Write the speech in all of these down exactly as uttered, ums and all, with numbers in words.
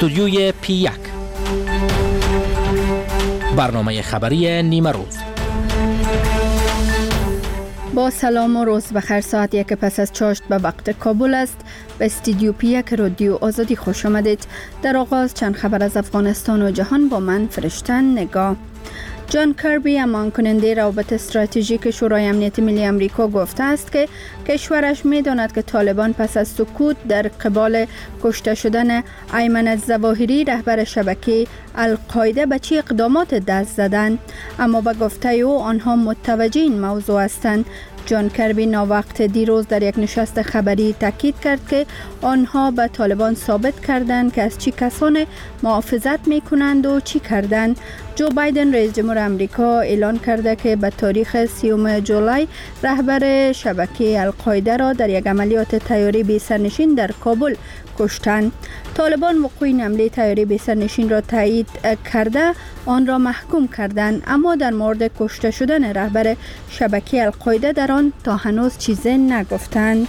استودیوی پی یک، برنامه خبری نیمه روز. با سلام و روز بخیر. ساعت یک پس از چاشت به وقت کابل است. به استودیو پی یک رادیو آزادی خوش آمدید. در آغاز چند خبر از افغانستان و جهان با من فرشتن نگاه. جان کربی، امان کننده روابط استراتژیک شورای امنیت ملی امریکا، گفته است که کشورش می‌داند که طالبان پس از سکوت در قبال کشته شدن ایمن الظواهری رهبر شبکه القاعده به چه اقدامات دست زدند، اما به گفته او آنها متوجه این موضوع هستند. جان کربی ناوقت دیروز در یک نشست خبری تاکید کرد که آنها به طالبان ثابت کردند که از چه کسان محافظت می‌کنند و چی کردند. جو بایدن رئیس جمهور امریکا اعلان کرده که به تاریخ سیوم جولای رهبر شبکه القاعده را در یک عملیات طیاره بی سرنشین در کابل کشتند. طالبان وقوع این حمله طیاره بی سرنشین را تایید کرده آن را محکوم کردند، اما در مورد کشته شدن رهبر شبکه القاعده در آن تا هنوز چیزی نگفتند.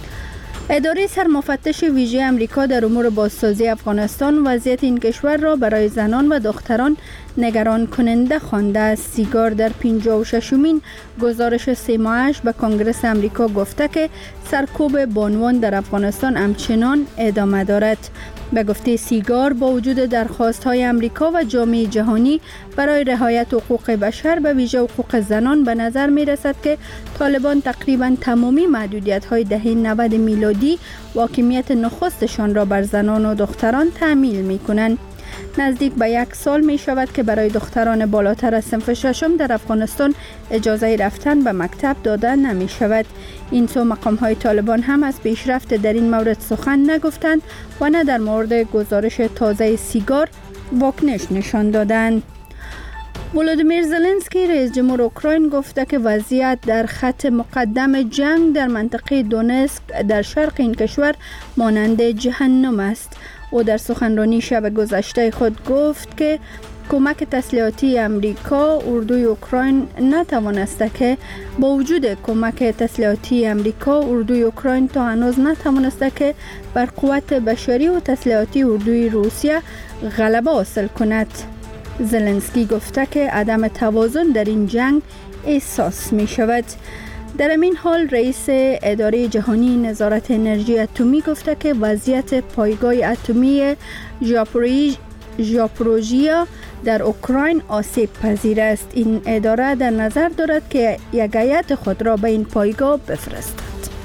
اداره سرمفتش ویژه امریکا در امور بازسازی افغانستان وضعیت این کشور را برای زنان و دختران نگران کننده خوانده است. سیگار در پنجاه و ششمین گزارش سه ماهش به کنگره امریکا گفته که سرکوب بانوان در افغانستان همچنان ادامه دارد. به گفته سیگار، با وجود درخواست‌های امریکا و جامعه جهانی برای رعایت حقوق بشر به ویژه حقوق زنان، به نظر می‌رسد که طالبان تقریباً تمامی محدودیت‌های دهه نود میلادی حاکمیت نخستشان را بر زنان و دختران تأمین می‌کنند. نزدیک به یک سال می شود که برای دختران بالاتر از صنف ششم در افغانستان اجازه رفتن به مکتب داده نمی شود. این سو مقام های طالبان هم از پیشرفت در این مورد سخن نگفتند و نه در مورد گزارش تازه سیگار واکنش نشان دادند. ولودیمیر زلنسکی رئیس جمهور اوکراین گفته که وضعیت در خط مقدم جنگ در منطقه دونسک در شرق این کشور مانند جهنم است. او در سخنرانی شب گذشته خود گفت که کمک تسلیحاتی امریکا اردوی اوکراین نتوانسته که با وجود کمک تسلیحاتی امریکا اردوی اوکراین تا هنوز نتوانسته که بر قوت بشری و تسلیحاتی اردوی روسیه غلبه حاصل کند. زلنسکی گفته که عدم توازن در این جنگ احساس می شود. در این حال رئیس اداره جهانی نظارت انرژی اتمی گفته که وضعیت پایگاه اتمی ژاپروژیا در اوکراین آسیب پذیر است. این اداره در نظر دارد که یک هیئت خود را به این پایگاه بفرستد.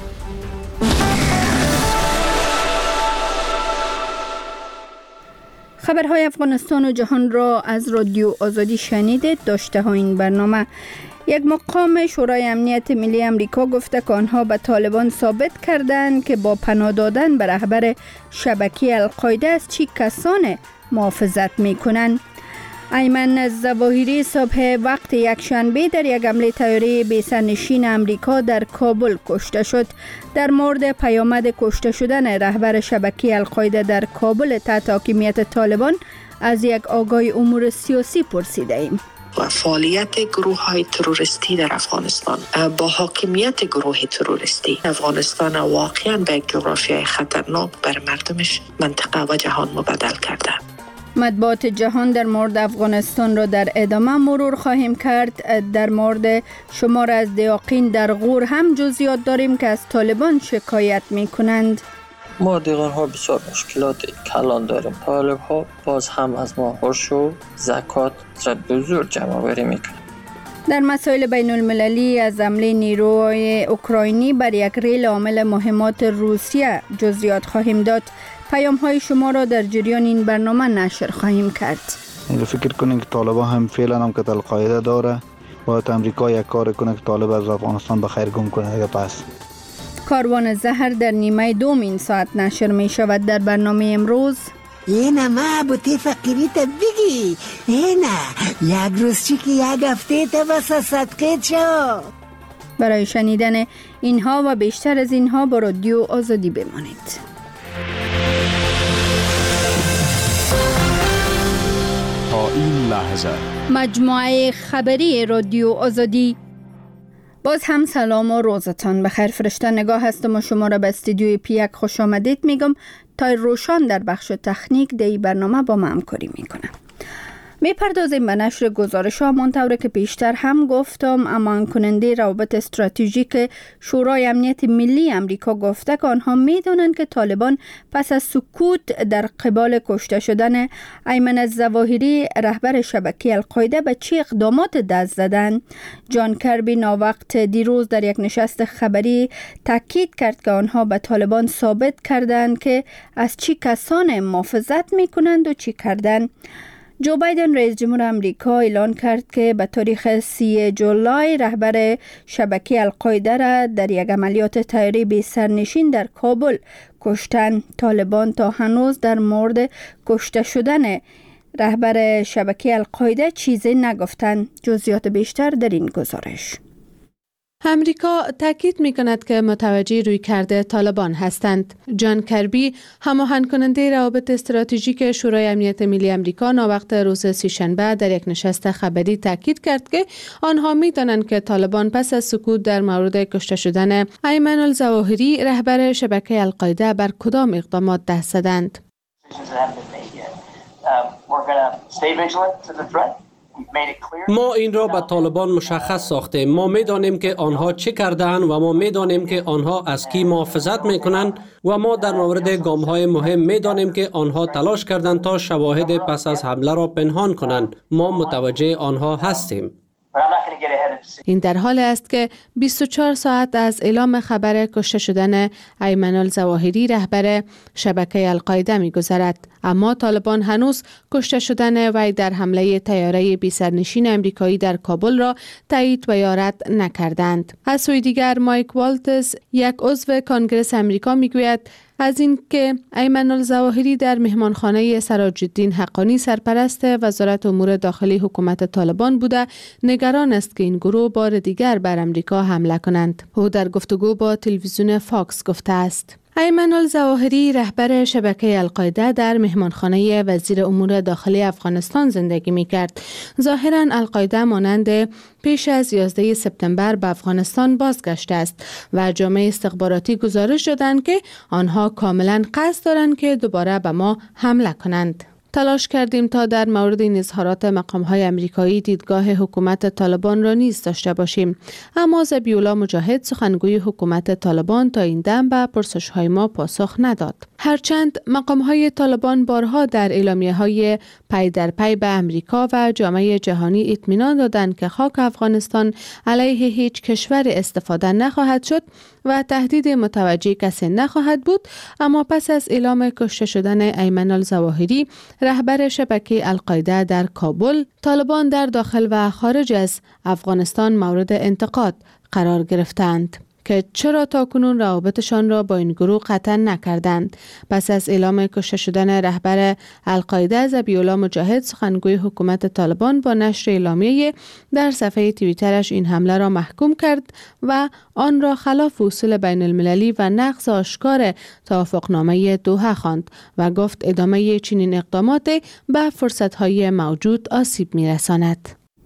خبرهای افغانستان و جهان را از رادیو آزادی شنیدید. داشته ها این برنامه. یک مقام شورای امنیت ملی امریکا گفته که آنها به طالبان ثابت کردند که با پناه دادن به رهبر شبکه القاعده از چه کسان محافظت می‌کنند. ایمن الظواهری صبح وقت یکشنبه در یک حمله طیاره بی سرنشین امریکا در کابل کشته شد. در مورد پیامد کشته شدن رهبر شبکه القاعده در کابل تحت حاکمیت طالبان از یک آگاه امور سیاسی پرسیده ایم. و فعالیت گروه های تروریستی در افغانستان با حاکمیت گروه تروریستی افغانستان واقعا به جغرافیای خطرناک بر مردمش، منطقه و جهان مبدل کرده. مطبوعات جهان در مورد افغانستان را در ادامه مرور خواهیم کرد. در مورد شمار از دیاقین در غور هم جزئیات داریم که از طالبان شکایت می کنند. ما دیگان ها بسیار مشکلات کلان داریم. طالب ها باز هم از ما هرش و زکات را بزرگ جمع آوری میکنند. در مسائل بین المللی از حمله نیروهای اوکراینی بر یک ریل حامل مهمات روسیه جزئیات خواهیم داد. پیام های شما را در جریان این برنامه نشر خواهیم کرد. فکر کنین که طالبان هم فعلا هم که القاعده داره، باید امریکا یک کار کنه که طالب از افغانستان بخیر گم کنه. دیگه پس کاروان زهر در نیمه دوم این ساعت نشر می شود. در برنامه امروز اینا ما بوتی فقیری تا بگی اینا یک روز چی که یک هفته تا بسا صدقه چو. برای شنیدن اینها و بیشتر از اینها با رادیو آزادی بمانید. تا این لحظه مجموعه خبری رادیو آزادی. باز هم سلام و روزتان بخیر. فرشته نگاه هستم و شما را به استودیوی پی یک خوش آمدید میگم تا روشان در بخش تکنیک دی برنامه با ما همکاری میکنه. میپردازیم به نشر گزارش ها منطوره که پیشتر هم گفتم امان کننده روابط استراتژیک شورای امنیت ملی امریکا گفته که آنها میدونن که طالبان پس از سکوت در قبال کشته شدن ایمن الظواهری رهبر شبکه القاعده به چه اقدامات دست زدن. جان کربی ناوقت دیروز در یک نشست خبری تاکید کرد که آنها به طالبان ثابت کردند که از چی کسان محافظت میکنند و چی کردن. جو بایدن رئیس جمهور امریکا اعلان کرد که به تاریخ سی جولای رهبر شبکه القاعده را در یک عملیات طیاره بی سرنشین در کابل کشتن. طالبان تا هنوز در مورد کشته شدن رهبر شبکه القاعده چیزی نگفتند. جزئیات بیشتر در این گزارش. امریکا تاکید می‌کند که متوجه رویکرد طالبان هستند. جان کربی هماهنگ کننده روابط استراتژیک شورای امنیت ملی امریکا ناوقت روز سه‌شنبه در یک نشست خبری تاکید کرد که آنها می‌دانند که طالبان پس از سکوت در مورد کشته شدن ایمن الظواهری رهبر شبکه القاعده بر کدام اقدامات دست زدند. ما این را به طالبان مشخص ساختیم. ما می‌دانیم که آنها چه کردند و ما می‌دانیم که آنها از کی محافظت می‌کنند و ما در مورد گام‌های مهم می‌دانیم که آنها تلاش کردند تا شواهد پس از حمله را پنهان کنند. ما متوجه آنها هستیم. این در حال است که بیست و چهار ساعت از اعلام خبر کشته شدن ایمن الظواهری رهبر شبکه القاعده می‌گذرد، اما طالبان هنوز کشته شدن وی در حمله طیاره بی سرنشین امریکایی در کابل را تایید و یا رد نکردند. از سوی دیگر مایک والتز، یک عضو کانگرس امریکا، میگوید از این که ایمن الظواهری در مهمانخانه سراج الدین حقانی سرپرست وزارت امور داخلی حکومت طالبان بوده، نگران است که این گروه بار دیگر بر امریکا حمله کنند. او در گفتگو با تلویزیون فاکس گفته است. ایمن الظواهری رهبر شبکه القاعده در مهمانخانه وزیر امور داخلی افغانستان زندگی می‌کرد. ظاهراً القاعده مانند پیش از یازده سپتامبر به افغانستان بازگشته است و جامعه استخباراتی گزارش دادند که آنها کاملاً قصد دارند که دوباره به ما حمله کنند. تلاش کردیم تا در مورد این اظهارات مقام‌های امریکایی دیدگاه حکومت طالبان را نیز داشته باشیم، اما ذبیح‌الله مجاهد سخنگوی حکومت طالبان تا این دم به پرسش‌های ما پاسخ نداد. هرچند مقام‌های طالبان بارها در اعلامیه‌های پی در پی به امریکا و جامعه جهانی اطمینان دادند که خاک افغانستان علیه هیچ کشور استفاده نخواهد شد و تهدید متوجه کسی نخواهد بود، اما پس از اعلام کشته شدن ایمن الظواهری رهبر شبکه القاعده در کابل، طالبان در داخل و خارج از افغانستان مورد انتقاد قرار گرفتند که چرا تاکنون روابطشان را با این گروه قطع نکردند. پس از اعلام کشته شدن رهبر القاعده، ذبیح‌الله مجاهد سخنگوی حکومت طالبان با نشر اعلامیه در صفحه توییترش این حمله را محکوم کرد و آن را خلاف اصول بین المللی و نقض آشکار توافقنامه دوحه خواند و گفت ادامه چنین اقدامات به فرصت‌های موجود آسیب می‌رساند.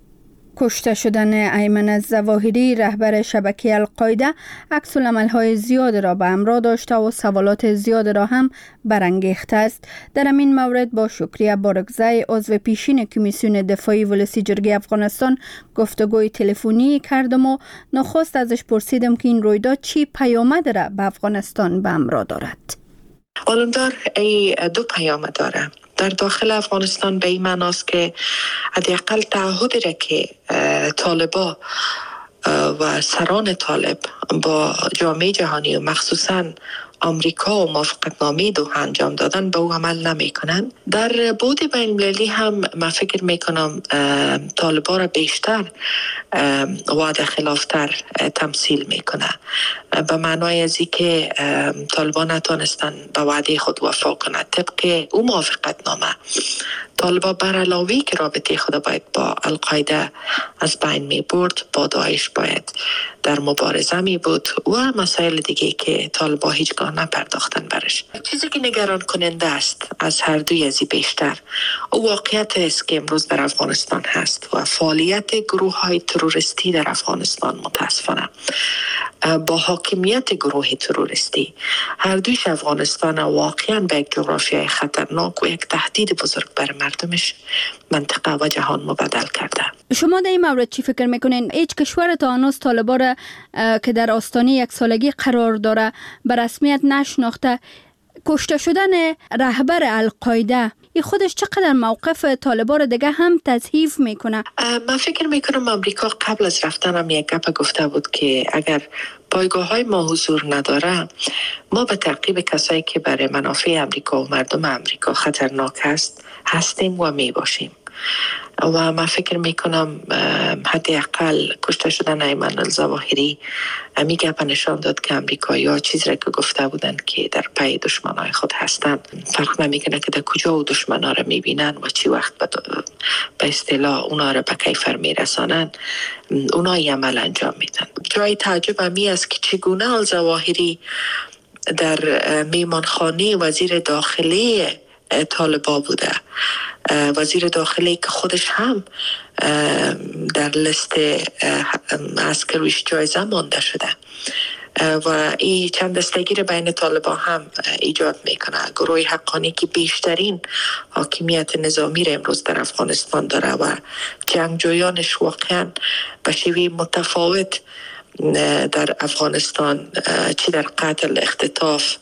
کشته شدن ایمن الظواهری رهبر شبکه القاعده عکس‌العمل‌های زیاد را به همراه داشته و سوالات زیاد را هم برانگیخته است. در این مورد با شکریه بارگزی، عضو پیشین کمیسیون دفاعی ولسی جرگه افغانستان، گفتگوی تلفنی کردم و نخست ازش پرسیدم که این رویداد چی پیامد را به افغانستان به همراه دارد. علمدار ای دو پیام داره. در داخل افغانستان به این معناست که حداقل تعهدی را که طالبا و سران طالب با جامعه جهانی و مخصوصاً آمریکا و موافقتنامه دوحه انجام دادن به او عمل نمی کنند. در بود بین المللی هم من فکر می کنم طالبان را بیشتر وعده خلافتر تمثیل می کنه، به معنای از که طالبان نتونستن به وعده خود وفا کنه. طبق او موافقتنامه طالبان بر علاوه که رابطه خود باید با القاعده از بین می برد، با داعش باید در مبارزه می بود و مسائل دیگه که طالبان هیچگاه نپرداختن برش. چیزی که نگران کننده است از هر دوی ازی بیشتر او واقعیت است که امروز در افغانستان هست و فعالیت گروه های تروریستی در افغانستان متاسفانه با حاکمیت گروه تروریستی هر دویش افغانستان واقعا به یک جغرافیای خطرناک و یک تهدید بزرگ بر مردمش، منطقه و جهان مبدل کرده. شما در این مورد چی فکر میکنین؟ هیچ کشور تا هنوز طالبان را که در آستانه یک سالگی قرار داره به رسمیت نشناخته. کشته شدن رهبر القاعده این خودش چقدر موقف طالبان را دیگه هم تضعیف میکنه؟ من فکر میکنم امریکا قبل از رفتن هم یک گپ گفته بود که اگر پایگاه های ما حضور نداره ما به تعقیب کسایی که برای منافع امریکا و مردم امریکا خطرناک است هستیم و می باشیم. و من فکر میکنم حداقل کشته شدن ایمن الظواهری می گپ نشان داد که امریکایی ها چیزی را که گفته بودند که در پی دشمنای خود هستند فرق نمیکنه که در کجا و دشمنا را میبینن و چی وقت به اصطلاح اونا را به کیفر میرسانن اونا ی عمل انجام میدن. جای تعجب همی است که چگونه الظواهری در میمانخانه وزیر داخلی طالبا بوده، وزیر داخلی که خودش هم در لیست عسکرویش جایزه مانده شده و این چند دستگیر بین طالبان هم ایجاد میکنه. گروه حقانی که بیشترین حاکمیت نظامی را امروز در افغانستان داره و جنگجویانش واقعا به شیوه متفاوت در افغانستان چی در قتل، اختطاف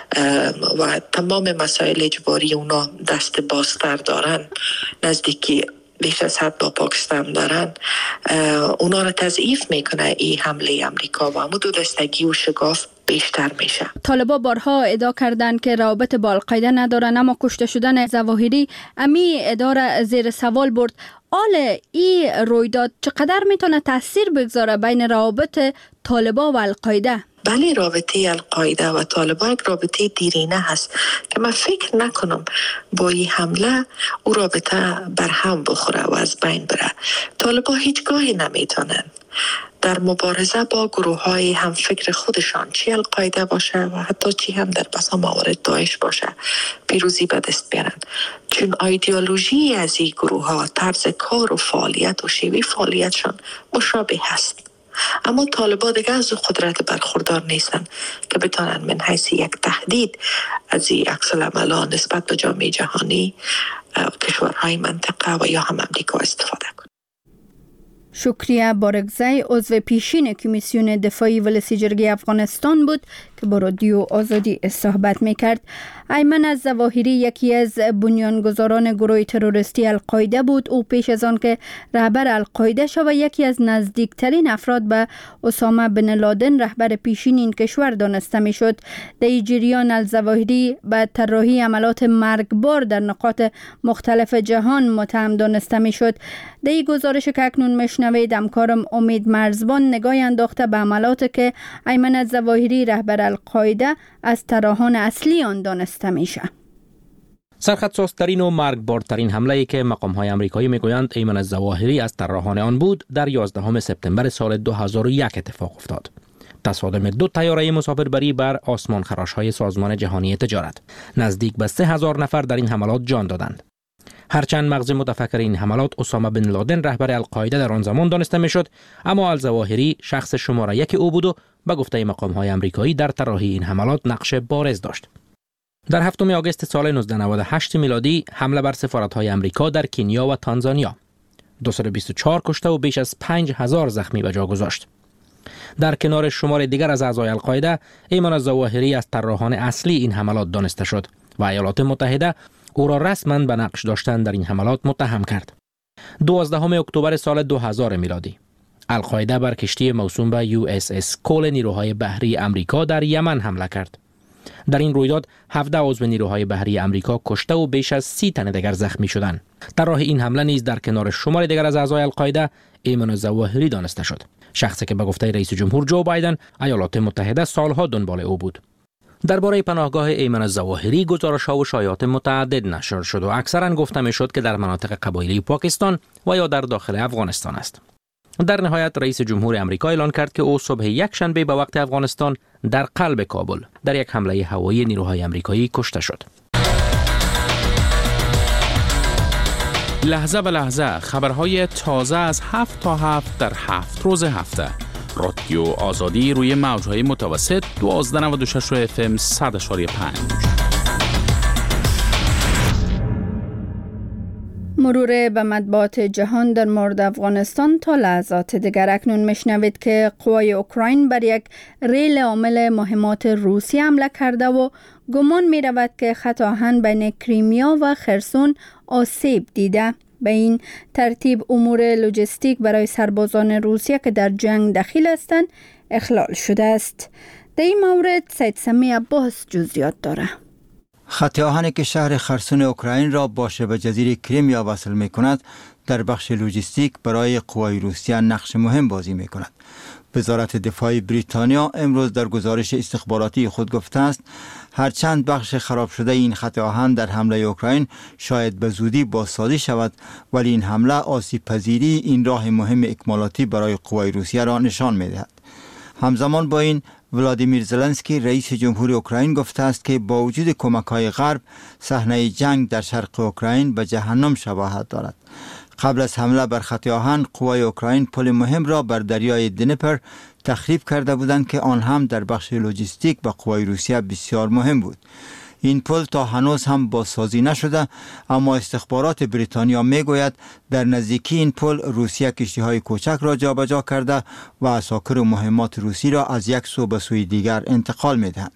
و تمام مسائل اجباری اونا دست بازتر دارن، نزدیکی بیش از حد با پاکستان دارن، اونا را تضعیف میکنه این حمله امریکا و همون دو دستگی و شگاف بیشتر میشه. طالبان بارها ادعا کردند که روابط با القاعده ندارن، اما کشته شدن ظواهری امی ادعا زیر سوال برد. آل این رویداد چقدر میتونه تاثیر بگذاره بین روابط طالبان و القاعده؟ بله، رابطه القاعده و طالبان یک رابطه دیرینه هست که من فکر نکنم با این حمله او رابطه برهم بخوره و از بین بره. طالبان هیچگاهی نمیتونن در مبارزه با گروه های هم فکر خودشان، چی القاعده باشه و حتی چی هم در بسا موارد داعش باشه، پیروزی به دست بیارن، چون ایدئولوژی از این گروه ها، طرز کار و فعالیت و شیوه فعالیتشان مشابه هست. اما طالبان دیگه از قدرت برخوردار نیستن که بتونن من حیث یک تهدید از این عکس العملان نسبت به جامعه جهانی، کشورهای منطقه و یا هم امریکا استفاده کنن. شکریه بارگزی، عضو پیشین کمیسیون دفاعی ولسیجرگی افغانستان بود که با رادیو آزادی صحبت میکرد. ایمن الظواهری یکی از بنیانگذاران گروه تروریستی القاعده بود. او پیش از آن که رهبر القاعده شود یکی از نزدیکترین افراد به اسامه بن لادن رهبر پیشین این کشور دانسته میشد. در این جریان الظواهری به طراحی عملات مرگبار در نقاط مختلف جهان متهم دانسته میشد. در این گزارش که اکنون مشنوید همکارم امید مرزبان نگاهی انداخته به عملاتی که ایمن الظواهری رهبر القاعده از طراحان اصلی آن دانسته میشه. سرخطسازترین و مرگبارترین حمله‌ای که مقام‌های آمریکایی میگویند ایمن الظواهری از طراحان آن بود در یازدهم سپتامبر سال دو هزار و یک اتفاق افتاد. تصادم دو طیاره مسافربری بر آسمان خراش‌های سازمان جهانی تجارت. نزدیک به سه هزار نفر در این حملات جان دادند. هرچند مغز متفکر این حملات اسامه بن لادن رهبر القاعده در آن زمان دانسته میشد، اما الظواهری شخص شماره یک او بود و به گفته مقام‌های آمریکایی در طراحی این حملات نقش بارز داشت. در هفتم آگوست سال نوزده نود و هشت میلادی حمله بر سفارت‌های آمریکا در کنیا و تانزانیا دویست و بیست و چهار کشته و بیش از پنج هزار زخمی به جا گذاشت. در کنار شمار دیگر از اعضای القاعده، ایمن الظواهری از طراحان اصلی این حملات دانسته شد و ایالات متحده او را رسما به نقش داشتن در این حملات متهم کرد. دوازدهم اکتبر سال دو هزار میلادی القاعده بر کشتی موسوم به یو اس اس کول نیروهای بحری آمریکا در یمن حمله کرد. در این رویداد هفده عضو نیروهای بحری آمریکا کشته و بیش از سی تن دیگر زخمی شدند. طراح این حمله نیز در کنار شمار دیگر از اعضای القاعده ایمن الظواهری دانسته شد، شخصی که به گفته رئیس جمهور جو بایدن ایالات متحده سالها دنبال او بود. درباره پناهگاه ایمن الظواهری گزارش‌ها و شایعات متعدد نشر شد و اکثرا گفته می‌شد که در مناطق قبایلی پاکستان و یا در داخل افغانستان است. در نهایت رئیس جمهور آمریکا اعلان کرد که او صبح یک شنبه به وقت افغانستان در قلب کابل در یک حمله هوایی نیروهای آمریکایی کشته شد. لحظه به لحظه خبرهای تازه از هفت تا هفت در هفت روز هفته. رادیو آزادی روی موجهای متوسط دوازده نود و شش اف ام صد و پنج. مرور به مطبوعات جهان در مورد افغانستان تا لحظات دیگر. اکنون میشنوید که قوای اوکراین بر یک ریل عامل مهمات روسی حمله کرده و گمان می رود که خط آهن بین کریمیا و خرسون آسیب دیده. به این ترتیب امور لوجستیک برای سربازان روسیه که در جنگ دخیل هستند اخلال شده است. در این مورد سید سمی عباس جزئیات داره. خط آهنی که شهر خرسون اوکراین را با شبه جزیره کریمیا وصل می کند در بخش لوجستیک برای قوای روسیه نقش مهم بازی می کند. وزارت دفاع بریتانیا امروز در گزارش استخباراتی خود گفته است هرچند بخش خراب شده این خط آهن در حمله اوکراین شاید به زودی بازسازی شود، ولی این حمله آسیب پذیری این راه مهم اکمالاتی برای قوای روسیه را نشان می دهد. همزمان با این ولادیمیر زلنسکی رئیس جمهور اوکراین گفته است که با وجود کمک‌های غرب صحنه جنگ در شرق اوکراین به جهنم شباهت دارد. قبل از حمله بر خط آهن قوای اوکراین پل مهم را بر دریای دنیپر تخریب کرده بودند که آن هم در بخش لوجستیک به قوای روسیه بسیار مهم بود. این پل تا هنوز هم بازسازی نشده، اما استخبارات بریتانیا میگوید در نزدیکی این پل روسیه کشتی‌های کوچک را جابجا کرده و عساکر و مهمات روسی را از یک سو به سوی دیگر انتقال میدهند.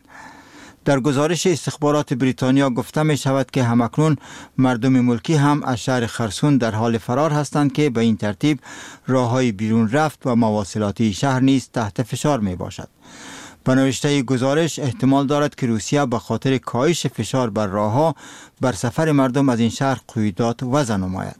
در گزارش استخبارات بریتانیا گفته می شود که همکنون مردم ملکی هم از شهر خرسون در حال فرار هستند که به این ترتیب راههای بیرون رفت و مواصلاتی شهر نیز تحت فشار می باشد. به نوشته گزارش احتمال دارد که روسیه به خاطر کاهش فشار بر راهها بر سفر مردم از این شهر قیودات وضع نماید.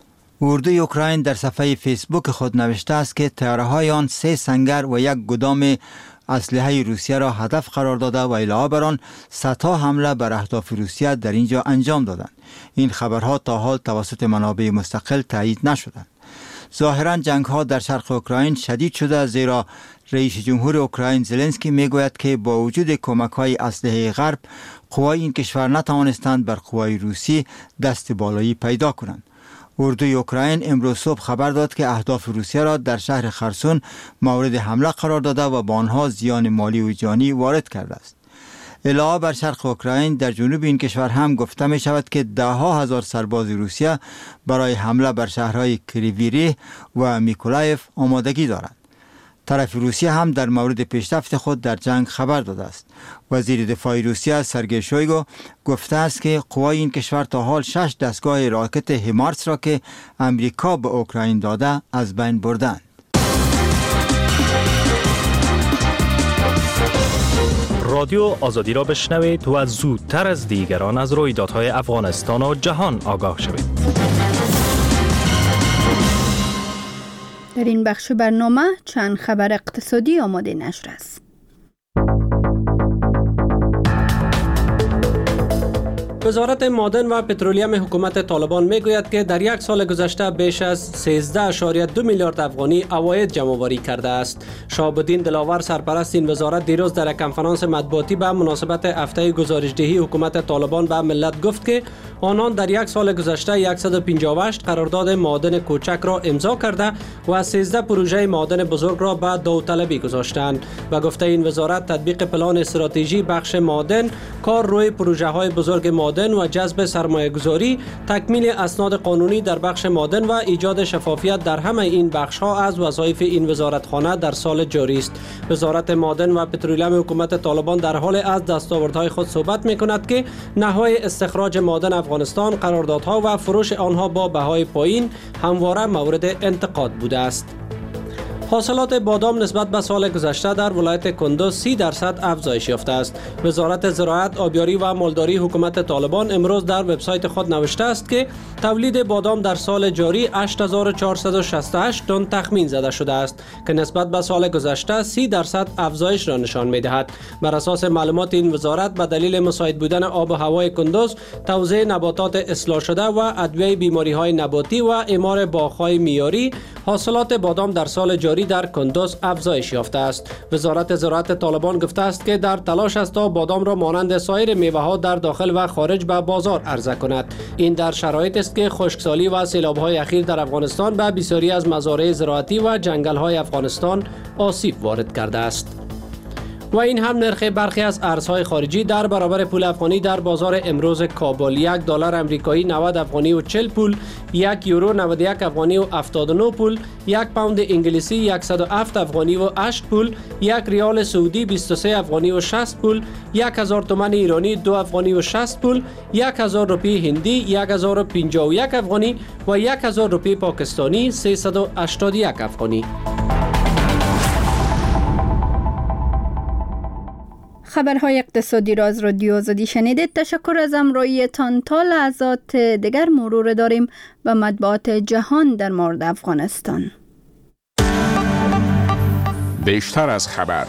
اردوی اوکراین در صفحه فیسبوک خود نوشته است که طیاره‌های آن سه سنگر و یک گدام اسلحه روسیه را هدف قرار داده و علاوه بر آن صدها حمله بر اهداف روسیه در اینجا انجام دادند. این خبرها تا حال توسط منابع مستقل تایید نشدند. ظاهرا جنگ ها در شرق اوکراین شدید شده، زیرا رئیس جمهور اوکراین زلنسکی میگوید که با وجود کمک های اسلحه غرب قوای این کشور نتوانستند بر قوای روسی دست بالایی پیدا کنند. اردوی اوکراین امروز صبح خبر داد که اهداف روسیه را در شهر خرسون مورد حمله قرار داده و با آنها زیان مالی و جانی وارد کرده است. علاوه بر شرق اوکراین در جنوب این کشور هم گفته می شود که ده ها هزار سرباز روسیه برای حمله بر شهرهای کریویری و میکولایف آمادگی دارند. طرف روسیه هم در مورد پیشرفت خود در جنگ خبر داده است. وزیر دفاع روسیه سرگئی شویگو گفته است که قوای این کشور تا حال شش دستگاه راکت هیمارس را که امریکا به اوکراین داده از بین بردند. رادیو آزادی را بشنوید و زودتر از دیگران از رویدادهای افغانستان و جهان آگاه شوید. در این بخش برنامه چند خبر اقتصادی آماده نشر است. وزارت معدن و پترولیم حکومت طالبان میگوید که در یک سال گذشته بیش از سیزده اشاریه دو میلیارد افغانی عواید جمع‌آوری کرده است. شهاب الدین دلاور سرپرست این وزارت دیروز در یک کنفرانس مطبوعاتی به مناسبت هفته گزارشدهی حکومت طالبان به ملت گفت که آنان در یک سال گذشته صد و پنجاه و هشت قرارداد معدن کوچک را امضا کرده و سیزده پروژه معدن بزرگ را به داوطلبی گذاشتند و گفته این وزارت تطبیق پلان استراتژی بخش معدن، کار روی پروژه های بزرگ معدن و جذب سرمایه گذاری، تکمیل اسناد قانونی در بخش معدن و ایجاد شفافیت در همه این بخش ها از وظایف این وزارتخانه در سال جاری است. وزارت معدن و پترولیم حکومت طالبان در حال از دستاوردهای خود صحبت می کند که نحوه استخراج معدن افغانستان، قراردادها و فروش آنها با بهای پایین همواره مورد انتقاد بوده است. حاصلات بادام نسبت به سال گذشته در ولایت کندوز سی درصد افزایش یافته است. وزارت زراعت، آبیاری و مالداری حکومت طالبان امروز در وبسایت خود نوشته است که تولید بادام در سال جاری هشت هزار و چهارصد و شصت و هشت تن تخمین زده شده است که نسبت به سال گذشته سی درصد افزایش را نشان می‌دهد. بر اساس معلومات این وزارت به دلیل مساعد بودن آب و هوای کندوز، توزیع نباتات اصلاح شده و ادویه بیماری‌های نباتی و اعمار باغ‌های معیاری، حاصلات بادام در سال جاری در کندوز افزایش یافته است. وزارت زراعت طالبان گفته است که در تلاش است تا بادام را مانند سایر میوه‌ها در داخل و خارج به بازار عرضه کند. این در شرایطی است که خشکسالی و سیلاب‌های اخیر در افغانستان به بسیاری از مزارع زراعتی و جنگل‌های افغانستان آسیب وارد کرده است. و این هم نرخ برخی از ارزهای خارجی در برابر پول افغانی در بازار امروز کابل: یک دلار آمریکایی نود افغانی و چهل پول، یک یورو نود و یک افغانی و هفتاد و نه پول، یک پوند انگلیسی صد و هفت افغانی و هشت پول، یک ریال سعودی بیست و سه افغانی و شصت پول، یک هزار تومان ایرانی دو افغانی و شصت پول، یک هزار روپیه هندی یک هزار و پنجاه و یک افغانی و یک هزار روپیه پاکستانی سیصد و هشتاد و یک افغانی. خبرهای اقتصادی را از رادیو آزادی شنیدید. تشکر از همراهیتان. تا لحظات دیگر مرور داریم به مطبوعات جهان در مورد افغانستان. بیشتر از خبر.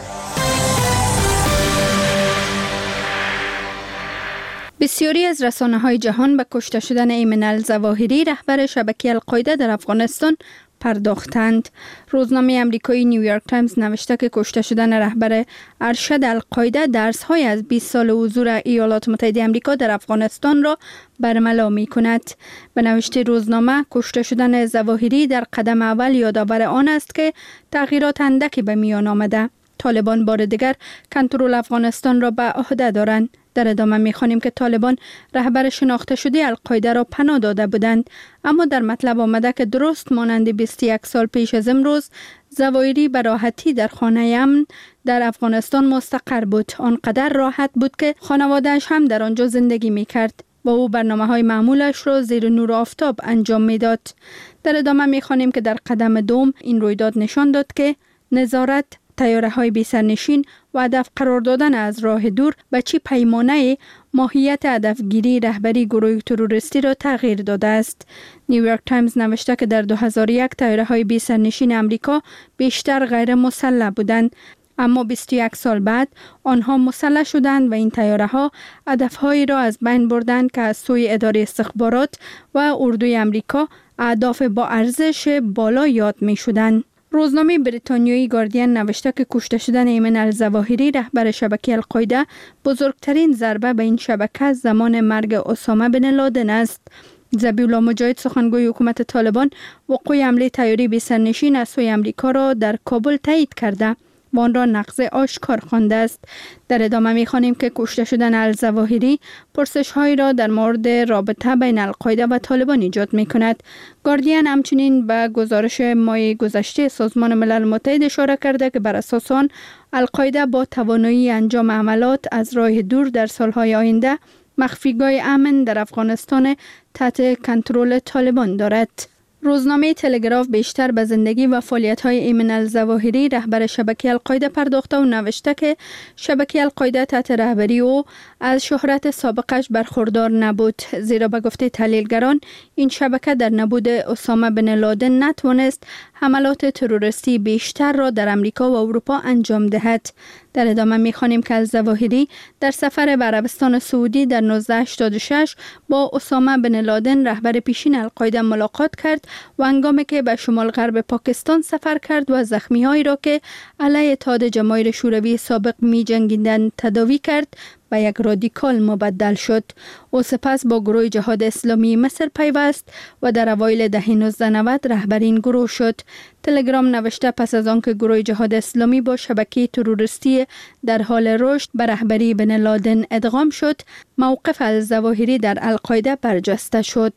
بسیاری از رسانه‌های جهان به کشته شدن ایمن الظواهری رهبر شبکه القاعده در افغانستان پرداختند. روزنامه امریکایی نیویورک تایمز نوشته که کشته شدن رهبر ارشد القاعده درس‌های از بیست سال حضور ایالات متحده آمریکا در افغانستان را برملا می‌کند. به نوشته روزنامه، کشته شدن ظواهری در قدم اول یادآور آن است که تغییرات اندکی به میان آمده. طالبان بار دیگر کنترل افغانستان را به عهده دارند. در ادامه می‌خوانیم که طالبان رهبر شناخته شده القاعده را پناه داده بودند، اما در مطلب آمده که درست مانند بیست و یک سال پیش از امروز ظواهری به راحتی در خانه امن در افغانستان مستقر بود. آنقدر راحت بود که خانواده‌اش هم در آنجا زندگی می‌کرد و او برنامه‌های معمولش را زیر نور آفتاب انجام می‌داد. در ادامه می‌خوانیم که در قدم دوم این رویداد نشان داد که نظارت، طیاره‌های بی سرنشین و هدف قرار دادن از راه دور به چی پیمانه ماهیت هدفگیری رهبری گروه تروریستی را تغییر داده است. نیویورک تایمز نوشته که در دو هزار و یک طیاره‌های بی سرنشین آمریکا بیشتر غیر مسلح بودند، اما بیست و یک سال بعد آنها مسلح شدند و این طیاره‌ها هدف‌هایی را از بین بردند که از سوی اداره استخبارات و اردوی آمریکا اهداف با ارزش بالا یاد می‌شدند. روزنامه بریتانیایی گاردین نوشته که کشته شدن ایمن الظواهری رهبر شبکه القاعده بزرگترین ضربه به این شبکه زمان مرگ اسامه بن لادن است. ذبیح‌الله مجاهد، سخنگوی حکومت طالبان، وقوع حمله طیاره بی سرنشین از سوی آمریکا را در کابل تایید کرده و آن را نقض آشکار خوانده است. در ادامه می‌خوانیم که کشته شدن الظواهری پرسش‌هایی را در مورد رابطه بین القاعده و طالبان ایجاد می‌کند. گاردین همچنین به گزارش ماه گذشته سازمان ملل متحد اشاره کرده که بر اساس آن القاعده با توانایی انجام عملات از راه دور در سال‌های آینده مخفیگاه امن در افغانستان تحت کنترل طالبان دارد. روزنامه تلگراف بیشتر به زندگی و فعالیت‌های ایمن الظواهری رهبر شبکه القاعده پرداخته و نوشته که شبکه القاعده تحت رهبری او از شهرت سابقش برخوردار نبود، زیرا به گفته تحلیلگران این شبکه در نبود اسامه بن لادن نتوانست حملات تروریستی بیشتر را در امریکا و اروپا انجام دهد. در ادامه می‌خوانیم که الظواهری در سفر به عربستان سعودی در نوزده هشتاد و شش با اسامه بن لادن رهبر پیشین القاعده ملاقات کرد و هنگامی که به شمال غرب پاکستان سفر کرد و زخمی‌هایی را که علیه اتحاد جماهیر شوروی سابق می‌جنگیدند تداوی کرد و یک رادیکال مبدل شد. او سپس با گروه جهاد اسلامی مصر پیوست و در اوایل دهه نوزده نود رهبر این گروه شد. تلگرام نوشته پس از آنکه گروه جهاد اسلامی با شبکه تروریستی در حال رشد به رهبری بن لادن ادغام شد، موقف الظواهری در القاعده برجسته شد.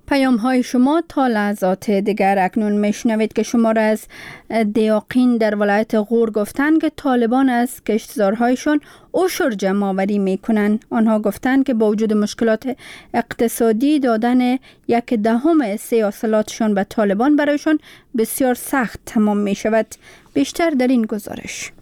پیام های شما تا لحظات دیگر. اکنون میشنوید که شما را از دیاقین در ولایت غور گفتند که طالبان از کشتزارهایشان عشر جمع آوری می کنند. آنها گفتند که با وجود مشکلات اقتصادی دادن یک دهم سه حاصلاتشان به طالبان برایشان بسیار سخت تمام می شود. بیشتر در این گزارش.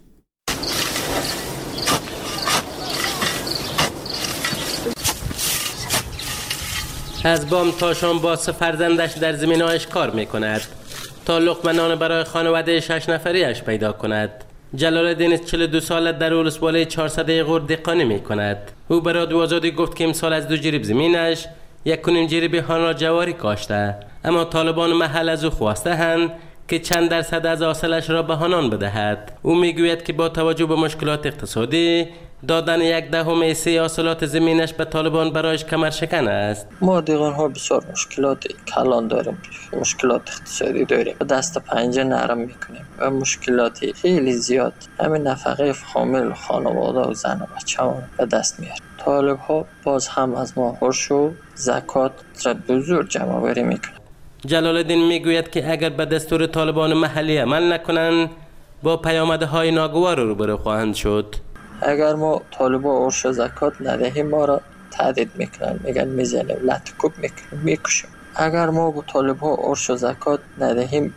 از بام تا شام با سه فرزندش در زمینایش کار می کند تا لقمه نان برای خانواده شش نفریش پیدا کند. جلال الدین چهل و دو ساله در ولسوالی چهارصد غور دهقانی می کند. او به رادیو آزادی گفت که امسال از دو جریب زمینش یک کنیم جریب هان را جواری کاشته، اما طالبان محل از او خواسته هند که چند درصد از حاصلش را به آنان بدهد. او میگوید که با توجه به مشکلات اقتصادی دادن یک دهم سه حاصلات زمینش به طالبان برایش کمر شکن است. ما دیگران ها بسیار مشکلات کلان داریم، مشکلات اقتصادی داریم، دست پنجه نرم میکنیم و مشکلاتی خیلی زیاد همین نفقه فامیل خانواده و زن و بچه ها به دست میاریم. طالب ها باز هم از ما هرش و زکات را بزرگ جمع آوری میکنن. جلال الدین میگوید که اگر به دستور طالبان محلی عمل نکنند با پیامدهای ناگوار روبرو خواهند شد. اگر ما طالبا عرش و زکات ندهیم ما را تهدید میکنن، میگن میزنیم، لطکوب میکنیم، میکشیم. اگر ما با طالبا عرش و زکات ندهیم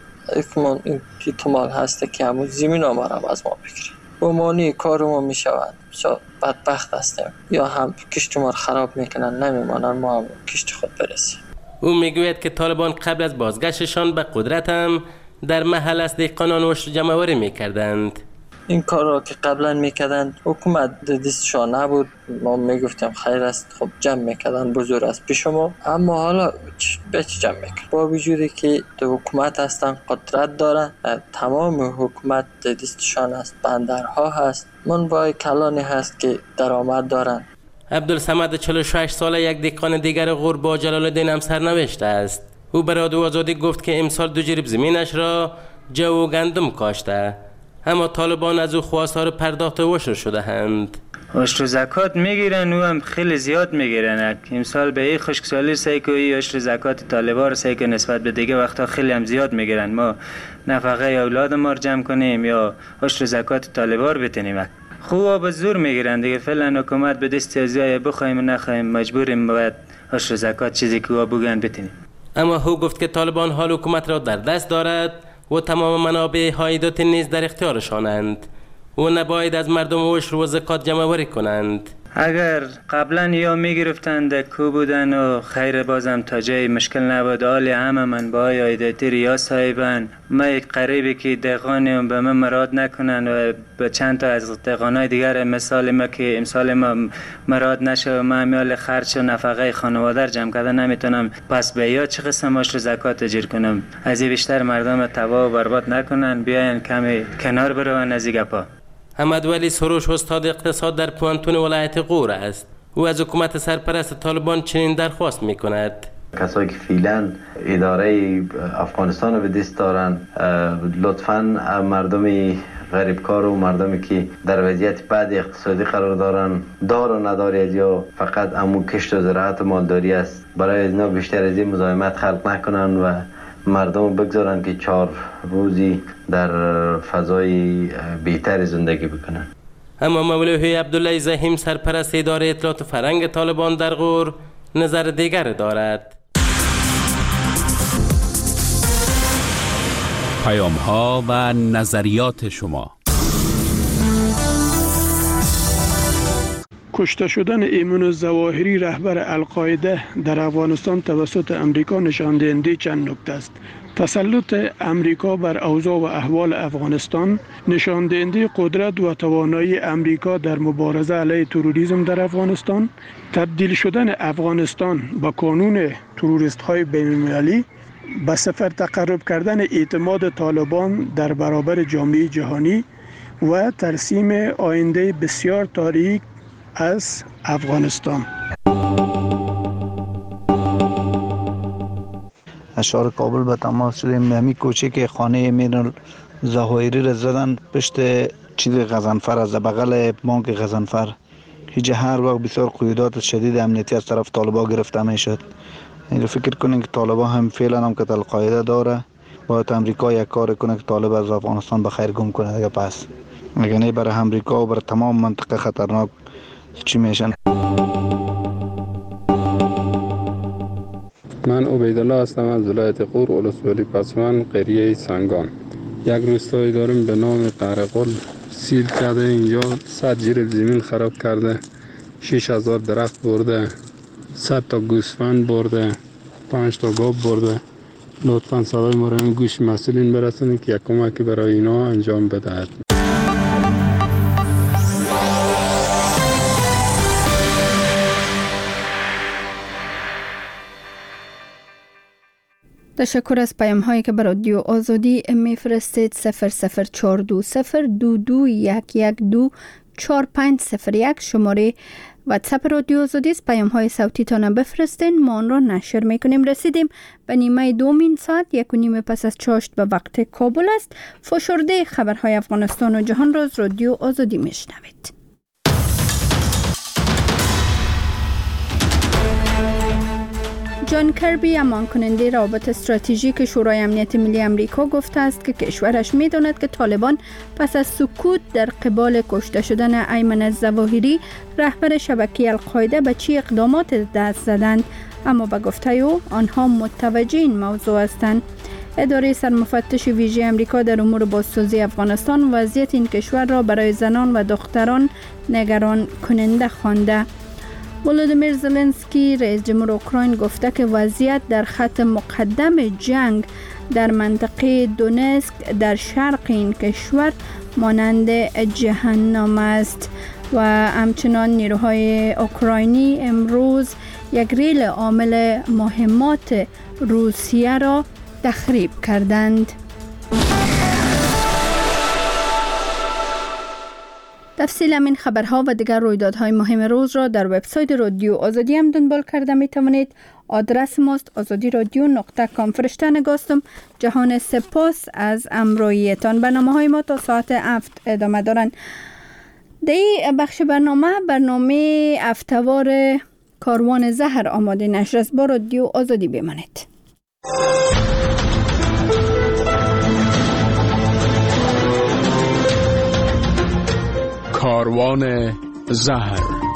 احتمال هست که همون زمین ما را از ما بگیریم. با مانی کار ما میشوند، بدبخت هستیم، یا هم کشت ما را خراب میکنن، نمیمانن ما هم کشت خود برسیم. او میگوید که طالبان قبل از بازگشتشان به قدرت هم در محل از دهقانان عشر جمع آوری میکردند. این کار را که قبلا میکردند حکومت دستشان نبود، ما میگفتیم خیر است، خب جمع میکردن بزرگ است پیش ما، اما حالا به چی جمع میکرد؟ با وجودی که حکومت هستن، قدرت دارن، تمام حکومت دستشان است، بندرها هست، منبع کلانی هست که درآمد دارن. عبدالصمد چهل و شش ساله یک دهقان دیگر غور با جلال الدین هم سرنوشت است. او به رادیو آزادی گفت که امسال دو جریب زمینش را جو و گندم کاشته، اما طالبان از او خواستار پرداخت عشر شده هند. عشر و زکات میگیرن، او هم خیلی زیاد میگیرن. امسال به این خشکسالی سعی کنی عشر زکات طالبان رو سعی کنی نسبت به دیگه وقتا خیلی هم زیاد میگیرن. ما نفقه اولاد ما رو جمع کنیم یا عشر زکات طالبان رو بتونیم. خوبا به زور میگیرن دیگه. فعلا حکومت به دست ازیای بخوایم و نخوایم مجبوریم باید عشر زکات چیزی که او بگن بتونیم. اما او گفت که طالبان حال حکومت را در دست دارد و تمام منابع عایدات نیز در اختیارشانند و نباید از مردم عشر و زکات جمع آوری کنند. اگر قبلا یا میگرفتند کو بودن و خیر بازم تا جای مشکل نبود، حالی همه من با عایداتی ریا صاحبن، ما یک قریبی که دهقانیم به من مراد نکنن و به چند تا از دهقانای دیگر مثال ما که امسال ما مراد نشه و ما میال خرچ و نفقه خانواده جمع کردن نمیتونم، پس به یا چه قسم عشر زکات اجر کنم؟ از این بیشتر مردم تباه و برباد نکنن، بیاین کمی کنار برون از این گپا. احمد ولی سروش استاد اقتصاد در پوانتون ولایت غور است. او از حکومت سرپرست طالبان چنین درخواست می کند: کسایی که فعلا اداره افغانستان رو به دست دارن، لطفاً مردم غریبکار و مردمی که در وضعیت بد اقتصادی قرار دارن، دار و نداری یا فقط امو کشت و زراعت و مالداری است، برای اینا بیشتر از این مزاحمت خلق نکنن و مردم بگذارن که چهار روزی در فضای بهتری زندگی بکنن. اما مولوی عبدالله زحیم سرپرست اداره اطلاعات فرهنگ طالبان در غور نظر دیگر دارد. پیام ها و نظریات شما. کشته شدن ایمن الظواهری رهبر القاعده در افغانستان توسط امریکا نشان دهنده چند نکته است. تسلط امریکا بر اوضاع و احوال افغانستان نشان دهنده قدرت و توانایی امریکا در مبارزه علیه تروریسم در افغانستان، تبدیل شدن افغانستان به کانون تروریست های بین المللی، به صفر تقرب کردن اعتماد طالبان در برابر جامعه جهانی و ترسیم آینده بسیار تاریک از افغانستان. اشار کابل به تماس شدیم. همین کوچه که خانه امیر الظواهری را زدن پشت چیز غضنفر، از بغل بانک غضنفر. هیچ هر وقت بسیار قیودات شدید امنیتی از طرف طالبان گرفته می شد. این فکر کنین که طالبان هم فعلا هم که القاعده داره، باید امریکا یک کار کنه که طالب از افغانستان بخیر گم کنه دیگه. پس اگه نه برای امریکا و برای تمام منطقه خطرناک چی میشن. من عبیدالله هستم از ولایت غور، ولسوالی پسمند، قریه سنگان. یک روستایی داریم به نام قرقل، سیل کرده اینجا، صد جریب زمین خراب کرده، شش هزار درخت برده، صد تا گوسفند برده، پنج تا گاو برده. لطفاً صدای ما را این گوش مسئولین برسونید که یک کمکی برای اینا انجام بدهد. تشکر از پیام هایی که به رادیو آزادی میفرستید. صفر صفر چهار دو صفر دو دو یک یک دو چهار پنج صفر یک شماره واتساپ رادیو آزادی است. پیام های صوتی تان بفرستین، ما آن را نشر میکنیم. رسیدیم به نیمه دومین ساعت، یک و نیم پس از چاشت به وقت کابل است. فشرده خبرهای افغانستان و جهان را از رادیو آزادی میشنوید. جان کربی، امان کننده روابط استراتژیک شورای امنیت ملی امریکا، گفته است که کشورش می‌داند که طالبان پس از سکوت در قبال کشته شدن ایمن الظواهری رهبر شبکه القاعده به چه اقدامات دست زدند، اما به گفته او آنها متوجه این موضوع هستند. اداره سرمفتش ویژه امریکا در امور بازسازی افغانستان وضعیت این کشور را برای زنان و دختران نگران کننده خوانده. ولودیمیر زلنسکی رئیس جمهور اوکراین گفته که وضعیت در خط مقدم جنگ در منطقه دونسک در شرق این کشور مانند جهنم است و همچنان نیروهای اوکراینی امروز یک ریل عامل مهمات روسیه را تخریب کردند. تفصیل این خبرها و دیگر رویدادهای مهم روز را در وبسایت رادیو آزادی هم دنبال کرده می توانید. آدرس ماست آزادی رادیو نقطه کام. فرشته نگاستم. جهان سپاس از امرویتان. برنامه های ما تا ساعت هفت ادامه دارند. دی بخش برنامه برنامه هفته‌وار کاروان زهر آماده نشر است. با رادیو آزادی بمانید. کاروان زهر.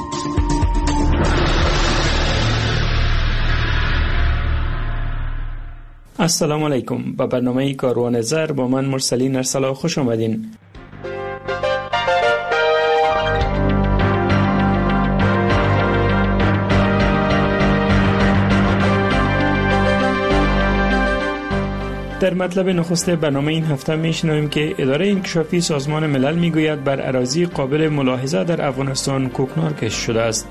السلام علیکم. با برنامه کاروان زهر با من مرسلین ارسلا خوش آمدین. در مطلب نخست برنامه این هفته میشنویم که اداره انکشافی سازمان ملل میگوید بر اراضی قابل ملاحظه در افغانستان کوکنار کشت شده است.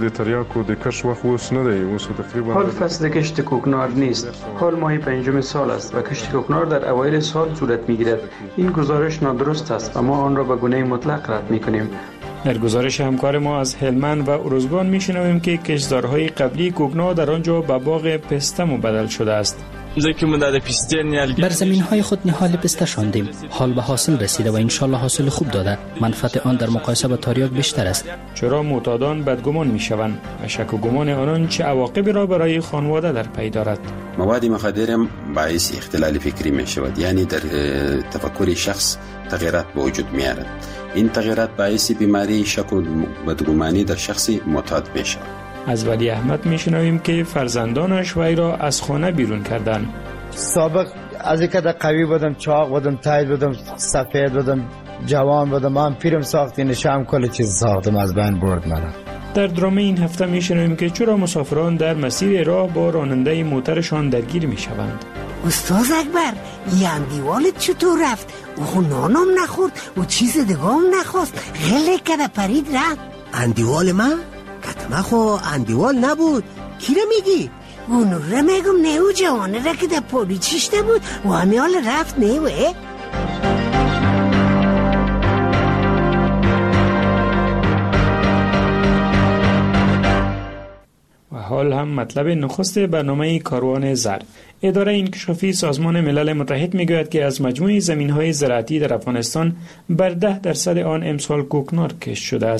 حال فصل کشت کوکنار نیست. حال ماه پنجم سال است و کشت کوکنار در اوایل سال صورت میگیرد. این گزارش نادرست است و ما آن را به گونه مطلق رد میکنیم. در گزارش همکار ما از هلمند و ارزگان میشنویم که کشتزارهای قبلی کوکنار در آنجا به باغ پسته مبدل شده است. بر زمین های خود نهال پسته شاندیم. حال به حاصل رسیده و انشالله حاصل خوب داده. منفعت آن در مقایسه با تریاک بیشتر است. چرا معتادان بدگمان می شوند و شک و گمان آنان چه عواقبی را برای خانواده در پی دارد؟ مواد مخدر باعث اختلال فکری می شود، یعنی در تفکر شخص تغییرات به وجود می آورد. این تغییرات باعث بیماری شک و بدگمانی در شخص معتاد می شود. از ولی احمد میشنویم که فرزندانش وی را از خانه بیرون کردند. سابق از اینکه قوی بودم، چاق بودم، تایید بودم، سفید بودم، جوان بودم، من پیرم ساختی نشام کل چیز ساختم، از بین برد مرا. در درامه این هفته میشنویم که چرا مسافران در مسیر راه با راننده موترشان درگیر میشوند. استاد اکبر، این اندیوالت چطور رفت؟ او نانم نخورد و چیز دیگه هم نخواست، غله کده پرید رفت. اندیوال من؟ کتمه خو اندیوال نبود. کی را میگی؟ اون را میگم نیو جوانه را که در پولی چیشته بود و همیال رفت نیوه. و حال هم مطلب نخست برنامه کاروان زر. اداره انکشافی سازمان ملل متحد میگوید که از مجموع زمین‌های زراعتی در افغانستان بر ده درصد آن امسال کوکنار کشت شده است.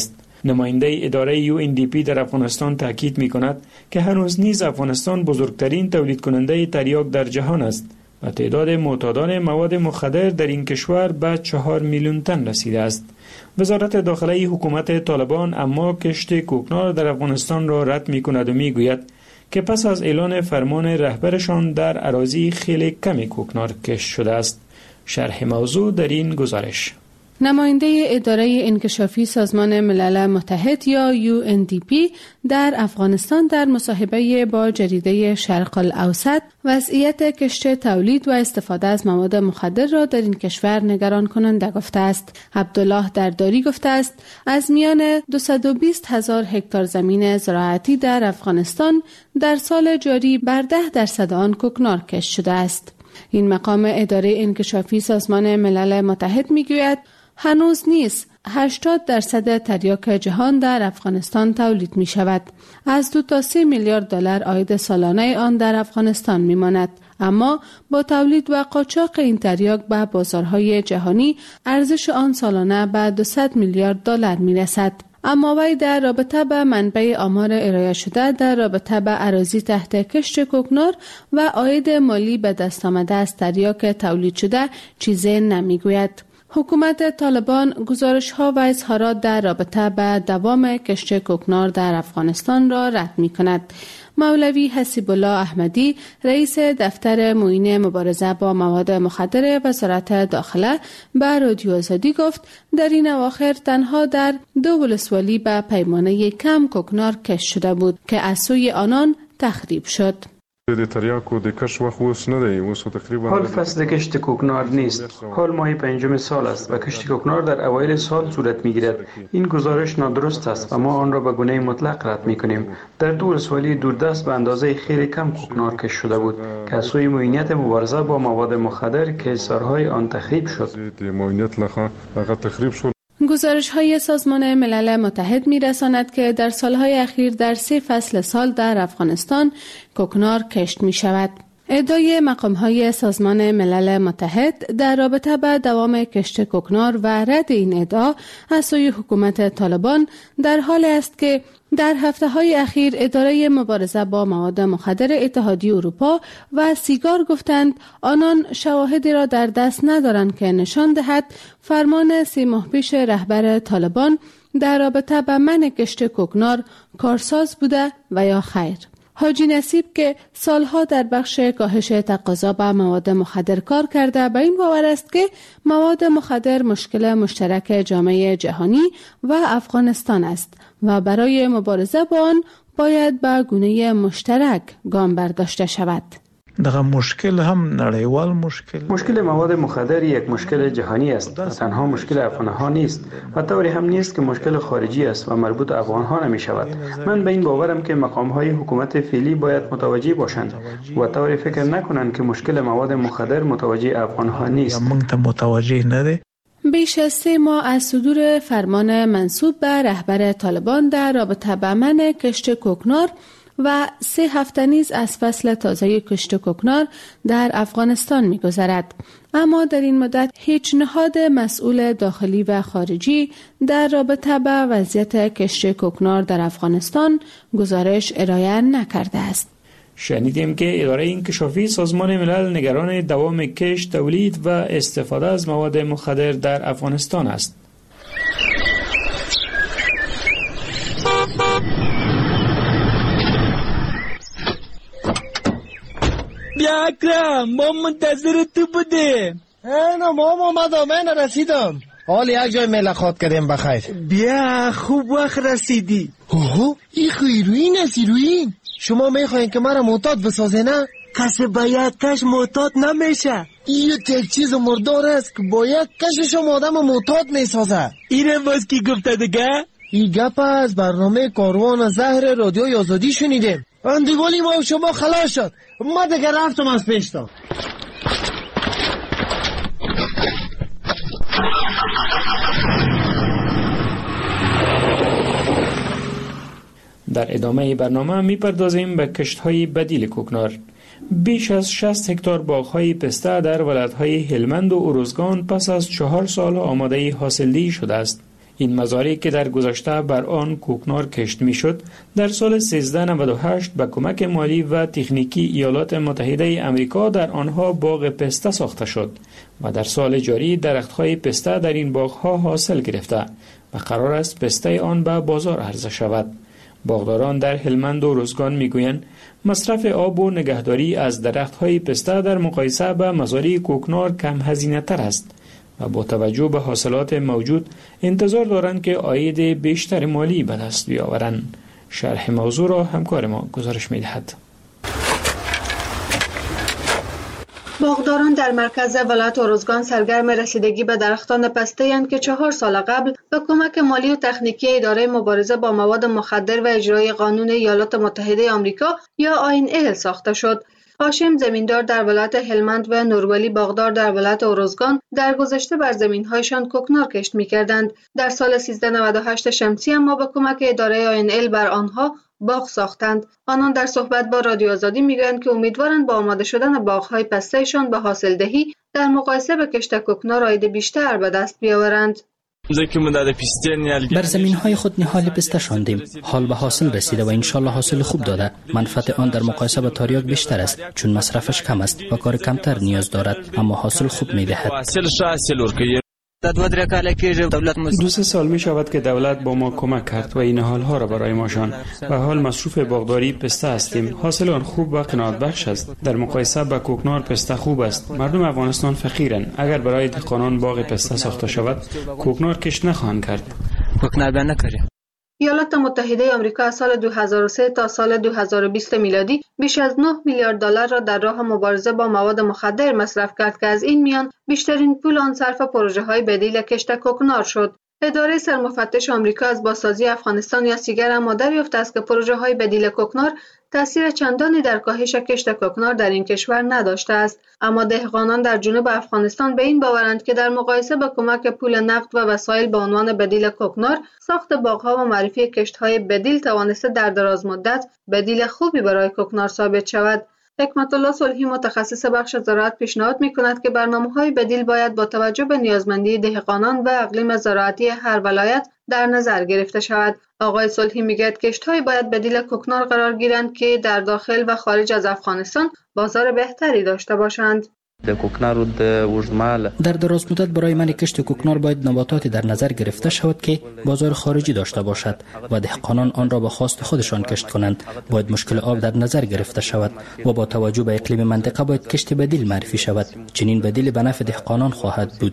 نماینده اداره یو ان دی پی در افغانستان تاکید می کند که هنوز نیز افغانستان بزرگترین تولید کننده تریاک در جهان است و تعداد معتادان مواد مخدر در این کشور به چهار میلیون تن رسیده است. وزارت داخلی حکومت طالبان اما کشت کوکنار در افغانستان را رد می کند و می گوید که پس از اعلان فرمان رهبرشان در اراضی خیلی کمی کوکنار کشت شده است. شرح موضوع در این گزارش. نماینده اداره انکشافی سازمان ملل متحد یا یو ان دی پی در افغانستان در مصاحبه با جریده شرق الاوسط وضعیت کشت تولید و استفاده از مواد مخدر را در این کشور نگران کننده گفته است. عبدالله درداری گفته است از میان دویست و بیست هزار هکتار زمین زراعتی در افغانستان در سال جاری بر ده درصد آن کوکنار کشت شده است. این مقام اداره انکشافی سازمان ملل متحد میگوید هنوز نیز هشتاد درصد تریاک جهان در افغانستان تولید می شود. از دو تا سه میلیارد دلار عاید سالانه آن در افغانستان می ماند. اما با تولید و قاچاق این تریاک به بازارهای جهانی ارزش آن سالانه به دویست میلیارد دلار می رسد. اما وی در رابطه به منبع آمار ارائه شده در رابطه به اراضی تحت کشت کوکنار و عاید مالی به دست آمده از تریاک تولید شده چیزی نمی گوید. حکومت طالبان گزارش‌ها و اظهارات در رابطه به دوام کشت کوکنار در افغانستان را رد می‌کند. مولوی حسیب الله احمدی رئیس دفتر معین مبارزه با مواد مخدر وزارت داخله به رادیو آزادی گفت در این اواخر تنها در دو ولسوالی به پیمانه کم کوکنار کشت شده بود که از سوی آنان تخریب شد. د تریاکو د کش وخت اوس نه دی، اوس تقریبا حال فصل کشت کوکنار نیست. حال ماه پنجم سال است و کشت کوکنار در اوایل سال صورت میگیرد. این گزارش نادرست است و ما آن را به گونه مطلق رد میکنیم. در دو ولسوالی دوردست به اندازه خیلی کم کوکنار کشت شده بود که از سوی معینیت مبارزه با مواد مخدر که حصارهای آن تخریب شد. معینیت لخوا هغه تخریب شد. گزارش های سازمان ملل متحد می رساند که در سالهای اخیر در سه فصل سال در افغانستان کوکنار کشت می شود. ادعای مقام های سازمان ملل متحد در رابطه با دوام کشت کوکنار و رد این ادعا از سوی حکومت طالبان در حال است که در هفته های اخیر اداره مبارزه با مواد مخدر اتحادیه اروپا و سیگار گفتند آنان شواهدی را در دست ندارند که نشان دهد فرمان سه ماه پیش رهبر طالبان در رابطه با منع کشت کوکنار کارساز بوده و یا خیر. حاجی نصیب که سالها در بخش کاهش تقاضا به مواد مخدر کار کرده به این باور است که مواد مخدر مشکل مشترک جامعه جهانی و افغانستان است و برای مبارزه با آن باید به گونه مشترک گام برداشته شود. دغه مشکل هم نړیوال مشکل مشکل مواد مخدر یک مشکل جهانی است و تنها مشکل افغانها نیست و طوری هم نیست که مشکل خارجی است و مربوط افغانها نمی شود. من به این باورم که مقام های حکومت فعلی باید متوجه باشند و طوری فکر نکنند که مشکل مواد مخدر متوجه افغانها نیست. موږ ته متوجه نه دي. بیش از سه ماه از صدور فرمان منسوب به رهبر طالبان در رابطه با منع کشت کوکنار و سه هفته نیز از فصل تازه کشت کوکنار در افغانستان می‌گذرد. اما در این مدت هیچ نهاد مسئول داخلی و خارجی در رابطه با وضعیت کشت کوکنار در افغانستان گزارش ارائه نکرده است. شنیدیم که اداره انکشافی سازمان ملل نگران دوام کشت، تولید و استفاده از مواد مخدر در افغانستان است. بیا اکرم، ما منتظر تو بودیم. نه ما اومدم، من رسیدم. حال یک جای ملاقات کردیم بخیر. بیا خوب وقت رسیدی. اوه این هیروین است، هیروین. شما میخواین که مرا معتاد بسازه نه؟ کسی با یک کش معتاد نمیشه. این یک چیز مردار است که با یک کش شما آدم معتاد میسازه. اینم باز کی گفته دیگه؟ این گپ از برنامه کاروان زهر رادیو آزادی شنیدیم. اندیوالی ما و شما خلاص شد. ما دیگه رفتم از پیشتا. در ادامه برنامه میپردازیم به کشت‌های بدیل کوکنار. بیش از شصت هکتار باغ‌های پسته در ولایت‌های هلمند و ارزگان پس از چهار سال آماده حاصلدهی شده است. این مزارع که در گذشته بر آن کوکنار کشت میشد در سال سیزده نود و هشت به کمک مالی و تکنیکی ایالات متحده آمریکا در آنها باغ پسته ساخته شد و در سال جاری درخت‌های پسته در این باغ‌ها حاصل گرفته و قرار است پسته آن به بازار عرضه شود. باغداران در هلمند و روزگان میگویند مصرف آب و نگهداری از درخت‌های پسته در مقایسه به مزارع کوکنار کم هزینه تر است و با توجه به حاصلات موجود انتظار دارند که عاید بیشتر مالی به دست بیاورند. شرح موضوع را همکار ما گزارش می‌دهد. باغداران در مرکز ولایت اروزگان سرگرم رسیدگی به درختان پسته اند که چهار سال قبل به کمک مالی و تکنیکی اداره مبارزه با مواد مخدر و اجرای قانون ایالات متحده آمریکا یا آی ان ال ساخته شد. هاشم زمیندار در ولایت هلمند و نورولی باغدار در ولایت اروزگان در گذشته بر زمین‌هایشان کوکنار کشت می‌کردند. در سال سیزده نود و هشت شمسی اما به کمک اداره آی ان ال بر آنها باغ ساختند. آنان در صحبت با رادیو آزادی میگویند که امیدوارند با آماده شدن باغ‌های پسته‌شان به حاصلدهی در مقایسه به کشت کوکنار عاید بیشتر به دست بیاورند. بر زمین‌های خود نهال پسته شاندیم. حال به حاصل رسیده و انشالله حاصل خوب داده. منفعت آن در مقایسه با تریاک بیشتر است چون مصرفش کم است و کار کمتر نیاز دارد اما حاصل خوب می‌دهد. دو سه سال می شود که دولت با ما کمک کرد و این حالها را برای ماشان و حال مصروف باغداری پسته هستیم. حاصل آن خوب و قناعت بخش است. در مقایسه با کوکنار پسته خوب است. مردم افغانستان فقیرند. اگر برای دهقانان باغ پسته ساخته شود کوکنار کشت نخواهند کرد. کوکنار نکاری. ایالات متحده آمریکا از سال دو هزار و سه تا سال دو هزار و بیست میلادی بیش از نه میلیارد دلار را در راه مبارزه با مواد مخدر مصرف کرد که از این میان بیشترین پول آن صرف پروژه‌های بدیل کشت کوکنار شد. اداره سرمفتش آمریکا از بازسازی افغانستان یا سیگر اما دریافت است که پروژه‌های بدیل کوکنار تأثیر چندانی در کاهش کشت کوکنار در این کشور نداشته است، اما دهقانان در جنوب افغانستان به این باورند که در مقایسه با کمک پول نقد و وسایل به عنوان بدیل کوکنار، ساخت باغ‌ها و معرفی کشت‌های بدیل توانسته در دراز مدت بدیل خوبی برای کوکنار ثابت شود. حکمت الله صلحی متخصص بخش زراعت پیشنهاد می‌کند که برنامه‌های بدیل باید با توجه به نیازمندی دهقانان و اقلیم زراعتی هر ولایت در نظر گرفته شود. آقای صلحی میگوید کشت‌های باید بدیل کوکنار قرار گیرند که در داخل و خارج از افغانستان بازار بهتری داشته باشند. در دراز مدت برای من کشت کوکنار باید نباتاتی در نظر گرفته شود که بازار خارجی داشته باشد و دهقانان آن را به خواست خودشان کشت کنند. باید مشکل آب در نظر گرفته شود و با توجه به اقلیم منطقه باید کشت بدیل معرفی شود. چنین بدیل به نفع دهقانان خواهد بود.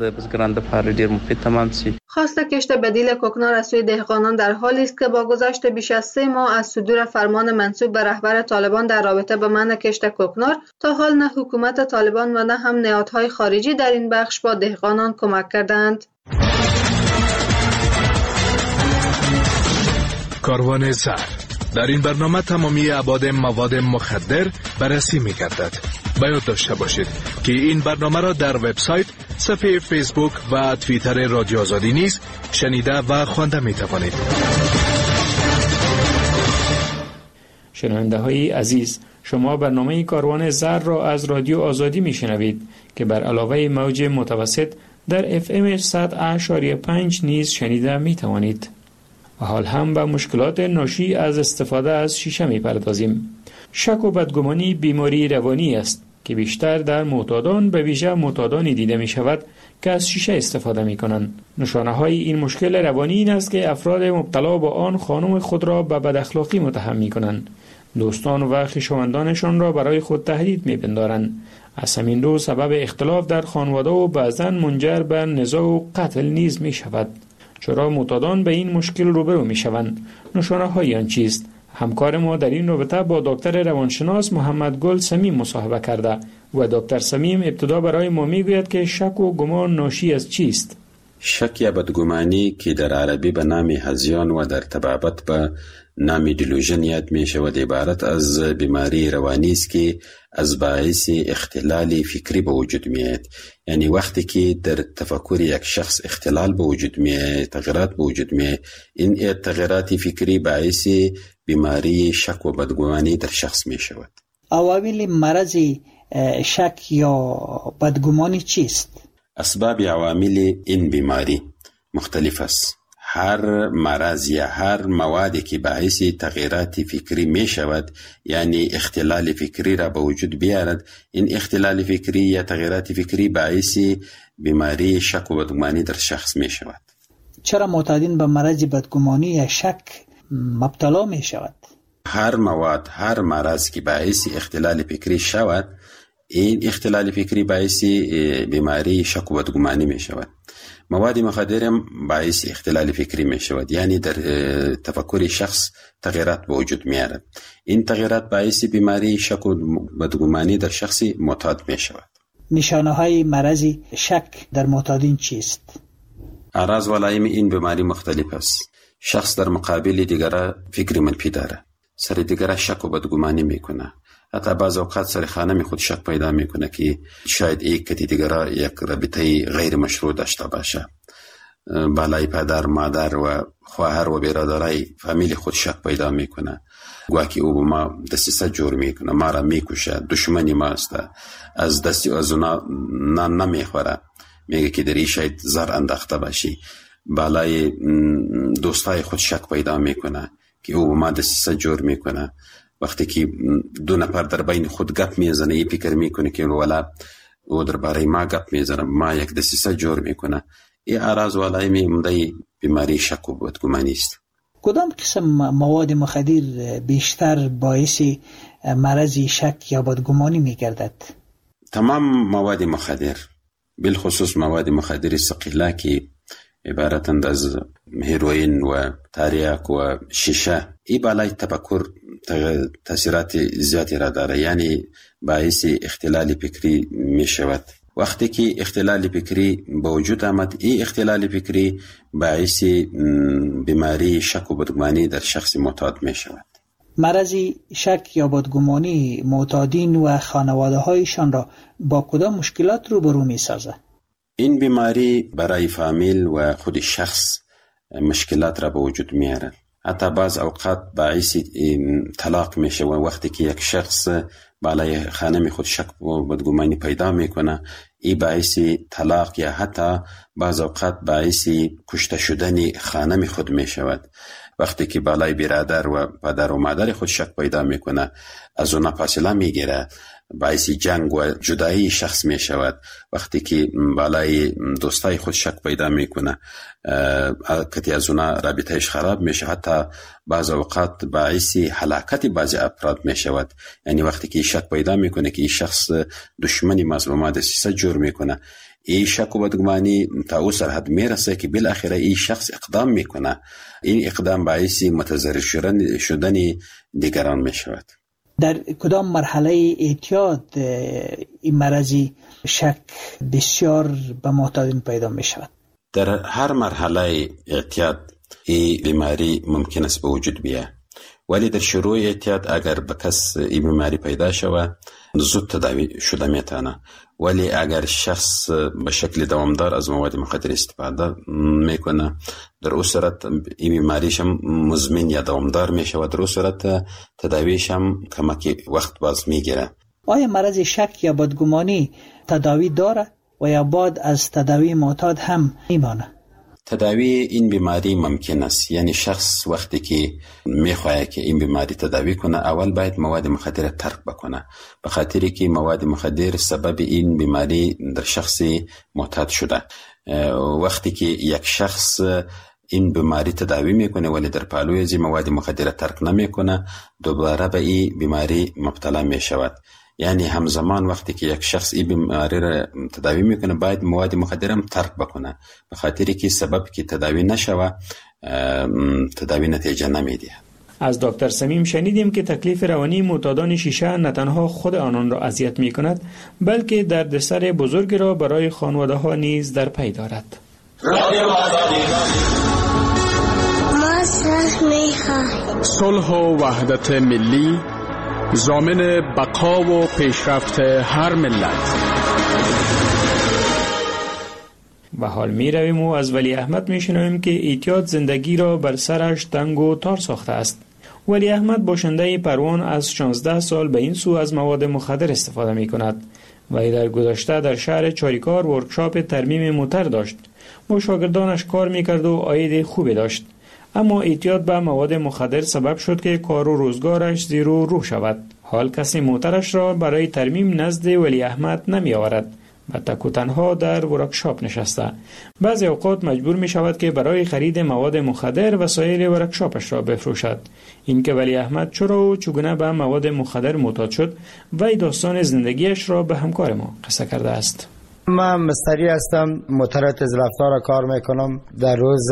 خواست کشت بدیل کوکنار از سوی دهقانان در حالی است که با گذشت بیش از سه ماه از صدور فرمان منسوب به رهبر طالبان در رابطه با منع کشت کوکنار تا حال نه حکومت طالبان و نه هم نهادهای خارجی در این بخش با دهقانان کمک کردند. کاروان زهر در این برنامه تمامی ابعاد مواد مخدر بررسی می‌گردد. باید داشته باشید که این برنامه را در وبسایت، صفحه فیسبوک و توییتر رادیو آزادی نیز شنیده و خوانده می‌توانید. شنونده‌های عزیز، شما برنامه کاروان زهر را از رادیو آزادی میشنوید که بر علاوه موج متوسط در اف ام صد اشاریه پنج نیز شنیده می توانید. و حال هم به مشکلات ناشی از استفاده از شیشه می پردازیم. شک و بدگمانی بیماری روانی است که بیشتر در معتادان، به ویژه معتادانی دیده می شود که از شیشه استفاده می کنند. نشانه های این مشکل روانی این است که افراد مبتلا با آن خانم خود را به بداخلاقی متهم می کنند. دوستان و خویشاوندانشان را برای خود تهدید می‌پندارند. از همین رو سبب اختلاف در خانواده و بعضاً منجر به نزاع و قتل نیز می‌شود. چرا معتادان به این مشکل روبرو می‌شوند؟ نشانه‌های آن چیست؟ همکار ما در این رابطه با دکتر روانشناس محمد گل سمیم مصاحبه کرده و دکتر سمیم ابتدا برای ما می‌گوید که شک و گمان ناشی از چیست؟ شک یا بدگمانی که در عربی به نام هذیان و در طبابت به نام دیلوژن یاد می شود عبارت از بیماری روانی است که از باعث اختلال فکری به وجود می آید. یعنی وقتی که در تفکر یک شخص اختلال به وجود می آید، تغییرات به وجود می آید، این تغییرات فکری باعث بیماری شک و بدگمانی در شخص می شود. عوامل مرض شک یا بدگمانی چیست؟ اسباب عوامل این بیماری: مختلف است. هر مرض یا هر موادی که باعث تغییرات فکری می شود، یعنی اختلال فکری را به وجود بیارد، این اختلال فکری یا تغییرات فکری باعث بیماری شک و بدگمانی در شخص می شود. چرا معتادین به مرض بدگمانی یا شک مبتلا می شود؟ هر مواد، هر مرض که باعث اختلال فکری شود، این اختلال فکری باعث بیماری شک و بدگمانی می شود. مواد مخدر هم باعث اختلال فکری می شود، یعنی در تفکر شخص تغییرات به وجود می آورد. این تغییرات باعث بیماری شک و بدگمانی در شخص معتاد می شود. نشانه های مرض شک در معتادین چیست؟ اعراض و علائم این بیماری مختلف است. شخص در مقابل دیگر فکر منفی داره، سر دیگر شک و بدگمانی میکنه، حتی بعض اوقات سر خانه خود شک پیدا میکنه که شاید یک کتی دیگر یک رابطه غیر مشروع داشته باشه. بالای پدر، مادر و خواهر و برادرای فامیل خود شک پیدا میکنه، گویا که او با ما دسیسه جور میکنه، ما را میکشه، دشمنی ماست، از دستی از اونا نان نمیخوره، میگه که دری شاید زر انداخته باشی. بالای دوستای خود شک پیدا میکنه که او با ما دسیسه جور میکنه. وقتی که دو نفر در بین خود گپ میزنه، ای فکر میکنه که ولا او در باره ما گپ میزنه، ما یک دسیسه جور میکنه. این اعراض و علائم عمده بیماری شک و بدگمانی است. کدام قسم مواد مخدر بیشتر باعث مرض شک یا بدگمانی میگردد؟ تمام مواد مخدر، بالخصوص مواد مخدر ثقیله که عبارتند از هیروئین و تریاک و شیشه، ای بالای تفکر تاثیرات زیادی را داره، یعنی باعث اختلال فکری می شود. وقتی که اختلال فکری به وجود آمد، این اختلال فکری باعث بیماری شک و بدگمانی در شخص معتاد می شود. مرض شک یا بدگمانی معتادین و خانواده هایشان را با کدام مشکلات روبرو می سازد؟ این بیماری برای فامیل و خود شخص مشکلات را به وجود می آورد. حتی بعض اوقات باعث طلاق می شود. وقتی که یک شخص بالای خانه خود شک و بدگمانی پیدا می کنه، این باعث طلاق یا حتی بعض اوقات باعث کشته شدن خانه خود می شود. وقتی که بالای برادر و پدر و مادر خود شک پیدا می کنه، از اونا فاصله می گیره، باعث جنگ و جدایی شخص می شود. وقتی که بالای دوستای خود شک پیدا می کنه، کتی از اونا رابطهش خراب می شود، حتی بعض اوقات باعث هلاکت بعضی افراد می شود. یعنی وقتی که شک پیدا می کنه که این شخص دشمنی مظلومات دسیسه جور می کنه، این شک و بدگمانی تا او سرحد می رسه که بالاخره این شخص اقدام می کنه. این اقدام باعث متضرر شدن دیگران می شود. در کدام مرحله اعتیاد این مرض شک بسیار به معتادین پیدا می شود؟ در هر مرحله اعتیاد این بیماری ممکن است به وجود بیاید، ولی در شروع اعتیاد اگر به کس این بیماری پیدا شود زود تداوی شده میتونه. ولی اگر شخص به شکل دوامدار از مواد مخدر استفاده میکنه، در اون صورت این بیماریش هم مزمن یا دوامدار میشه و در اون صورت تداویش هم کمک وقت باز میگیره. آیا مرض شک یا بدگمانی تداوی داره و یا بعد از تداوی معتاد هم میمانه؟ تداوی این بیماری ممکن است. یعنی شخص وقتی که میخواه که این بیماری تداوی کنه، اول باید مواد مخدر ترک بکنه، به خاطری که مواد مخدر سبب این بیماری در شخص معتاد شده. وقتی که یک شخص این بیماری تداوی میکنه ولی در پالوی از مواد مخدر ترک نمیکنه، دوباره به این بیماری مبتلا میشود. یعنی همزمان وقتی که یک شخص این بیماری را تداوی میکنه، باید مواد مخدر هم ترک بکنه، به خاطری که سبب که تداوی نشوه تداوی نتیجه نمیده. از دکتر سمیم شنیدیم که تکلیف روانی معتادان شیشه نه تنها خود آنان را اذیت میکند، بلکه دردسر بزرگ را برای خانواده ها نیز در پی دارد. ما صلح میخواهیم. صلح و وحدت ملی ضامن بقا و پیشرفت هر ملت. و حال می رویم و از ولی احمد می شنویم که اعتیاد زندگی را بر سرش تنگ و تار ساخته است. ولی احمد باشنده پروان از شانزده سال به این سو از مواد مخدر استفاده می کند و در گذشته در شهر چاریکار ورکشاپ ترمیم موتر داشت. با شاگردانش کار میکرد و عاید خوبی داشت. اما اعتیاد به مواد مخدر سبب شد که کار و روزگارش زیر و رو شود. حال کسی موترش را برای ترمیم نزد ولی احمد نمی آورد. و تک و تنها در ورکشاپ نشسته. بعضی اوقات مجبور می شود که برای خرید مواد مخدر وسایل ورکشاپش را بفروشد. این که ولی احمد چرا و چگونه به مواد مخدر معتاد شد و داستان زندگیش را به همکار ما قصه کرده است. من مستری هستم، موتر تیز رفتار کار میکنم. در روز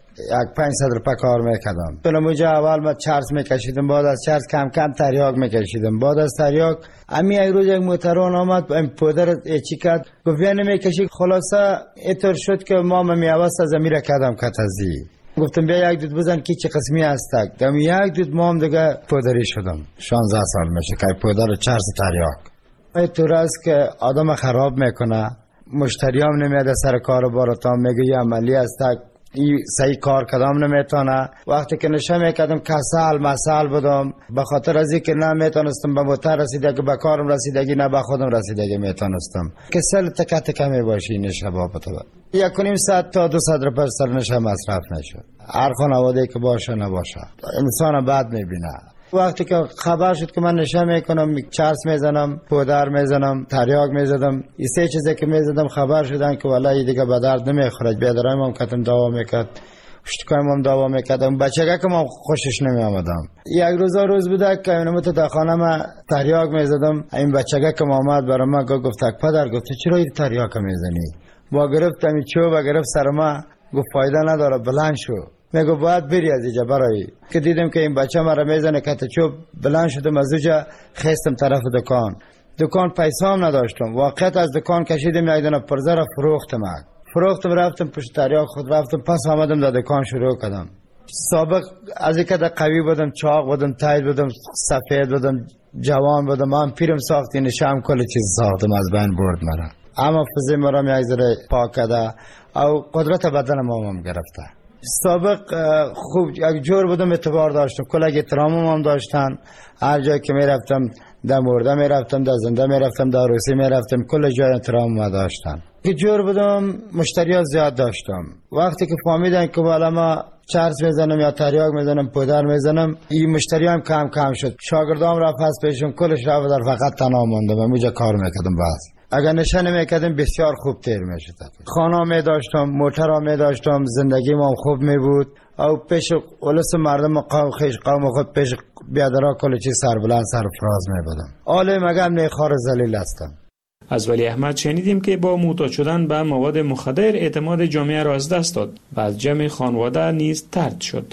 یک پنجصد روپه کار میکردم. بناموجه اول من چرس میکشیدم، بعد از چرس کم کم تریاک میکشیدم، بعد از تریاک امی یک روز یک موتران آمد این پودر چی کرد گفت بیا نمیکشی. خلاصه اینطور شد که ما میوست از امیر کردم کتازی. گفتم بیا یک دود بزن که چه قسمی هستک. دم یک دود ما هم دیگه پودری شدم. شانزده سال میشه که پودر چرس تریاک اینطور است که آدم خراب میکنه. مشتریام نمیاد سر کار بارتان میگه یه عملی هستک این صحیح کار کدام نمیتونه. وقتی که نشه میکردم کسل مسل بودم به خاطر از اینکه نمیتونستم به موتر رسیدگی به کارم رسیدگی نه به خودم رسیدگی میتونستم. کسل تکه تکه میباشی نشه بابت یک و نیم ساعت تا دو ساعت رو پر سر نشه مصرف نشد. هر خانواده که باشه نباشه انسان بد میبینه. وقتی که خبر شد که من نشه میکنم، چرس میزنم، پودر میزنم، تریاک میزدم، این سه چیزی که میزدم خبر شدن که والله دیگه به درد نمیخوره. بیادرایم هم کتم دعوا میکرد، پشتکایم هم دعوا میکردم. بچگه که من خوشش نمی آمدم. یک روزا روز بوده که اینو تو خانه من تریاک میزدم. این بچگه که آمد برای من گفت پدر گفت چرا این تریاک میزنی؟ با گرفتم این چوب گرفت سر ما، گفت فایده نداره بلند شو. میگو باید بری از اینجا برای که دیدم که این بچه مرا میزنه که چوب بلند شدم از اونجا خستم طرف دکان. دکان پیسام نداشتم. واقعیت از دکان کشیدم یک دونه پرزه را فروختم. فروختم رفتم پشت تریاک خود رفتم پس آمدم در دکان شروع کردم. سابق از اینکه در قوی بودم، چاق بودم، تایید بودم، سفید بودم، جوان بودم. من پیرم ساختی نشام کل چیز ساختم از بین برد مرا. اما فزی مرا یک ذره پاک کرده او قدرت بدن ما هم گرفته. سابق خوب یک جور بودم، اعتبار داشتم، کلگ احترامم هم داشتن. هر جایی که میرفتم در مرده میرفتم، در زنده میرفتم، در روسی میرفتم، کل جای احترامم داشتن. یک جور بودم، مشتریات زیاد داشتم. وقتی که فهمیدن که بالا ما چرس میزنم یا تریاک میزنم، پودر میزنم، این مشتری هم کم کم شد. شاگردام رفت پس پیشم، کلش رفت در فقط تنها موندم. اونجا کار میکردم. بس اگر نشه نمیکردم بسیار خوب تیر میشد. خانه می داشتم، موتر می داشتم، زندگی ما خوب می بود. او پیش اولس مردم قوم خیش قوم خود پیش بیادرها کل چیز سربلند سرفراز می بودم. آله مگم نیخار زلیل هستم. از ولی احمد شنیدیم که با معتاد شدن به مواد مخدر اعتماد جامعه را از دست داد و از جمع خانواده نیز طرد شد.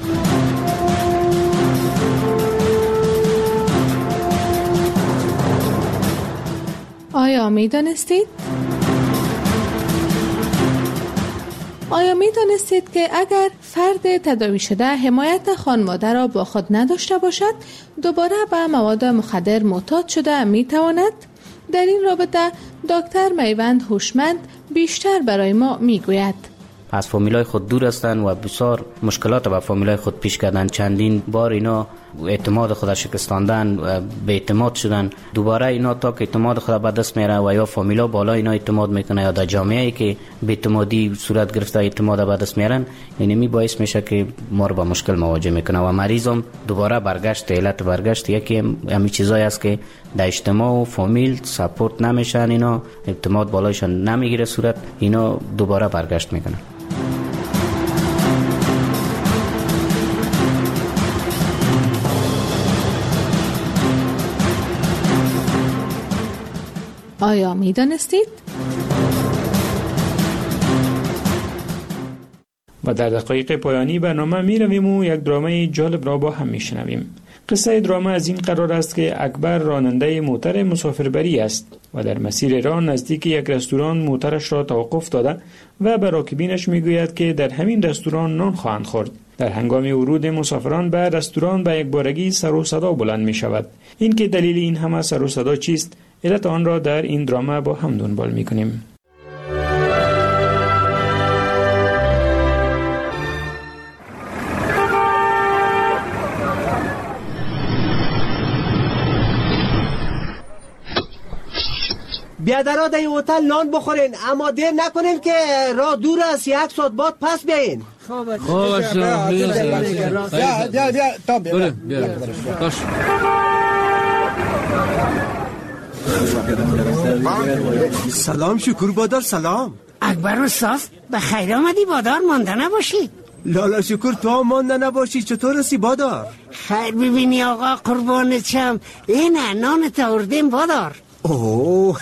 آیا می دانستید؟ آیا می دانستید که اگر فرد تداوی شده حمایت خانواده را با خود نداشته باشد، دوباره به مواد مخدر معتاد شده می تواند؟ در این رابطه دکتر میوند هوشمند بیشتر برای ما می گوید. از فامیلای خود دور هستند و بسیار مشکلات به فامیلای خود پیش کردن. چندین بار اینا اعتماد خود شکستاندن و به اعتماد شدن. دوباره اینا تا که اعتماد خود به دست میاره و یا فامیلا بالا اینا اعتماد میکنه یا در جامعه‌ای که به اعتمادی صورت گرفته اعتماد به دست میارن، یعنی می باعث میشه که ما رو با مشکل مواجه میکنه و مریضم دوباره برگشت. علت برگشت یکی همین چیزایی است که در اجتماع و فامیل سپورت نمیشن، اینا اعتماد بالایشان نمیگیره صورت، اینا دوباره برگشت میکنن. آیا می دانستید؟ و در دقایق پایانی برنامه می رویم و یک درامه جالب را با هم می شنویم. قصه درامه از این قرار است که اکبر راننده موتر مسافربری است و در مسیر راه نزدیک یک رستوران موترش را توقف داده و به راکبینش می گوید که در همین رستوران نان خواهند خورد. در هنگام ورود مسافران به رستوران به یک بارگی سر و صدا بلند می شود. این که دلیل این همه سر و صدا چیست؟ علت آن را در این درامه با هم دنبال می کنیم. بیادرها در این هتل نان بخورین، اما دیر نکنین که راه دور است، یک ساعت بعد پس بیاین. خوب باشه. بیا بیا بیا تا بیا. باش. سلام شکر بادار، سلام. اکبر استاد به خیر آمدی بادار، مانده نباشی. لالا شکر تو هم مانده نباشی، چطور هستی بادار؟ خیر ببینی آقا قربان چم، اینه نان تاوردیم بادار. اوه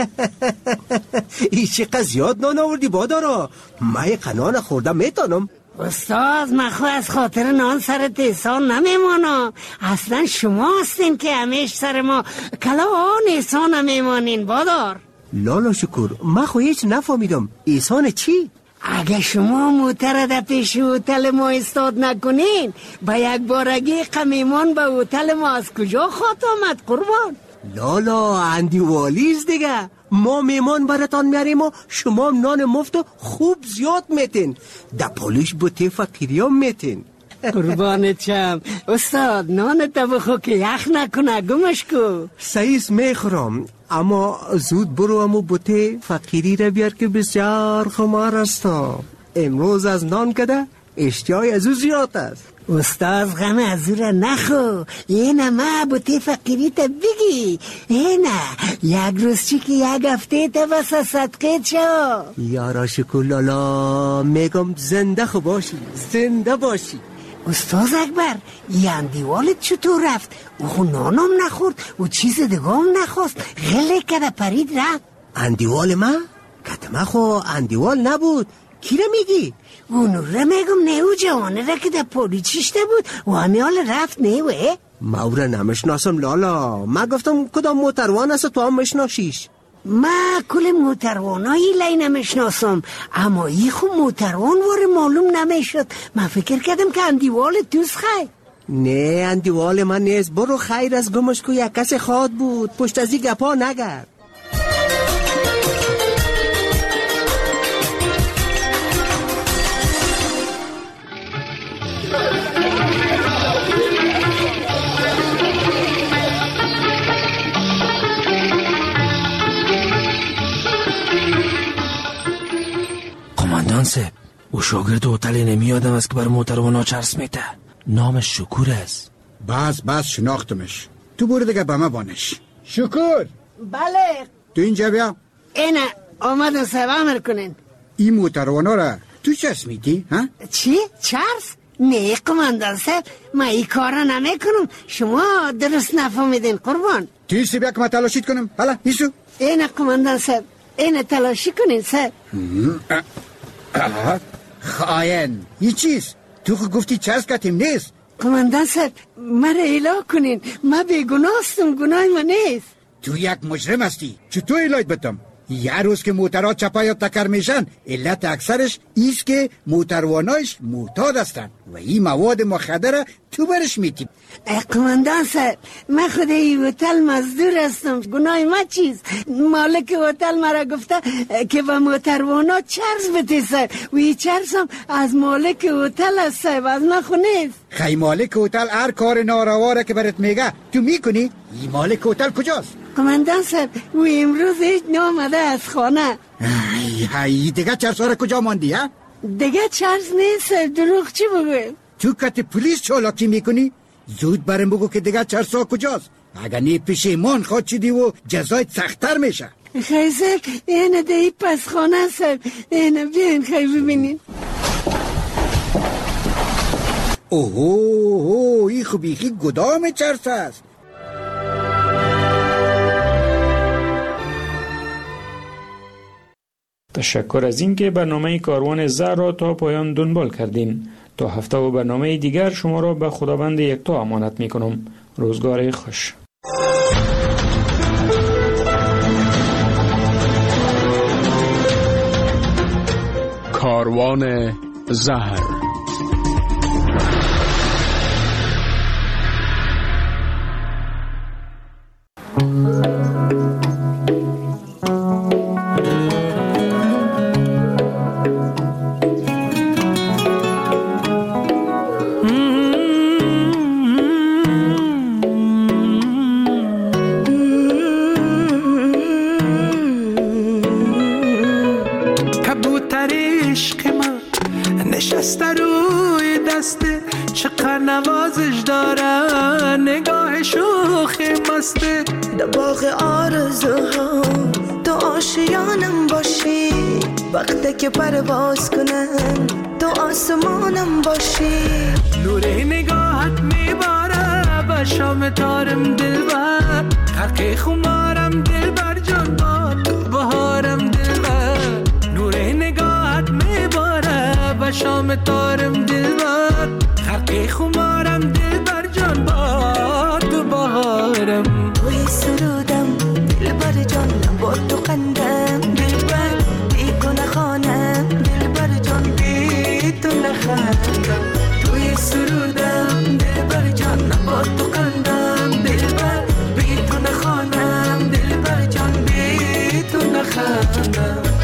این چقدر زیاد نان آوردی بادارا، من یک نان خوردم میتونم. استاد من خو از خاطر نان سرت احسان نمیمانم، اصلا شما هستین که همیش سر ما کلا آن احسان نمیمانین بادار. لالا شکر من خو هیچ نفهمیدم، احسان چی؟ اگه شما موتر در پیش هتل ما استاد نکنین با یک بارگی قمیمان به هتل ما از کجا خواهد آمد قربان؟ لالا اندیوالیز دیگه، ما میمان براتان میاریم و شما نان مفت و خوب زیاد میتین، در پولیش بوته فقیری هم میتین. قربان چم استاد نان تا بخو که یخ نکنه گمش کو. سعیس میخورم، اما زود برو امو بوته فقیری را بیار که بسیار خمار است. امروز از نان کده اشتیای از او زیاد است. استاد غم از او را نخو، اینه ما بوته فقیری تا بگی، اینه یک روز چی که یک هفته تا بس صدقه چا. یارا شکر لالا میگم زنده خو باشی، زنده باشی. استاد اکبر این دیوالت چطور رفت؟ او نانم نخورد و چیز دیگه هم نخواست، غله کده پرید رفت. اندیوال ما؟ کتما خو اندیوال نبود، کی را میگی؟ اونو را میگم نیو جوانه را که در پولی چیشته بود و همیال رفت نیوه. ما او را نمشناسم لالا، ما گفتم کدام موتروان است تو هم مشناسیش. ما کل موتروانایی لی نمیشناسم، اما ای خو موتروان واره معلوم نمیشد، من فکر کردم که اندیوال توست خیر. نه اندیوال من نیست، برو خیر از گمش کو یک کس خواد بود، پشت از این گپا نگرد. قماندان صاحب او شاگرد هتل نمی آدم است که بر موتروانا چرس میته، نامش شکور است. بس بس شناختمش، تو برو دیگه به ما بانش. شکور بله تو اینجا بیا. اینه آمدن صاحب امر کنین. این موتروانا را تو چرس میتی ها؟ چی؟ چرس؟ نه قماندان صاحب من این کار را نمی کنم، شما درست نفهمیدین قربان. تیستی بیا که ما تلاشید کنم. حالا ایسو اینه قماندان صاحب اینه تلاشی کنین صاحب. خاین این چیز؟ تو خود گفتی چرس کتیم نیست. قماندان صاحب مرا اله کنین، من بیگناستم، گناه من نیست. تو یک مجرم هستی، چطور علایت بتم؟ یه روز که موترها چپا یا تکر میشن علت اکثرش ایست که موتروانایش معتاد هستن و این مواد مخدر تو برش میتی. قماندان صاحب من خود این هتل مزدور هستم، گناه ما چیز؟ مالک هتل مرا گفته که به موتروانا چرس بده صاحب و این چرس هم از مالک هتل است صاحب، از من خو نیست. خی مالک هتل هر کار نارواره که برات میگه تو میکنی؟ این مالک هتل کجاست؟ قماندان صاحب و امروز هیچ نامده از خانه. ای های دیگه چرس ها کجا ماندی ها؟ دیگه چرس نیست، دروغ چی بگویم؟ تو کت پلیس چالاکی میکنی؟ زود برم بگو که دیگه چرس ها کجاست، اگر نی پشیمان خواد چیدی و جزایت سختر میشه. خیزر اینه دی پس خانه صاحب، اینه بیاین خیلی ببینین. اوهو اوه ای خوبیخی گدام چرس است. تشکر از اینکه برنامه کاروان زهر را تا پایان دنبال کردین. تا هفته و برنامه دیگر شما را به خداوند یکتا امانت می کنم. روزگار خوش. کاروان زهر. نشسته روی دسته، چقدر نوازش داره نگاه شوخ مسته. در باغ آرزوها تو آشیانم باشی، وقتی که پرواز کنم تو آسمانم باشی. نور نگاهت میباره به شام تارم دلبر، خرق خمارم دلبر جان با تو بهارم دلبر. نور نگاهت میباره به شام تارم دلبر، خرق خمارم دلبر جان با تو بهارم. توی سرودم دلبر جان با تو قندم دلبر، بی کنه خانم دلبر جان بی تو نخندم. توی سرودم دلبر جان با تو قندم دلبر، بی تو نخانم دلبر جان بی تو نخندم.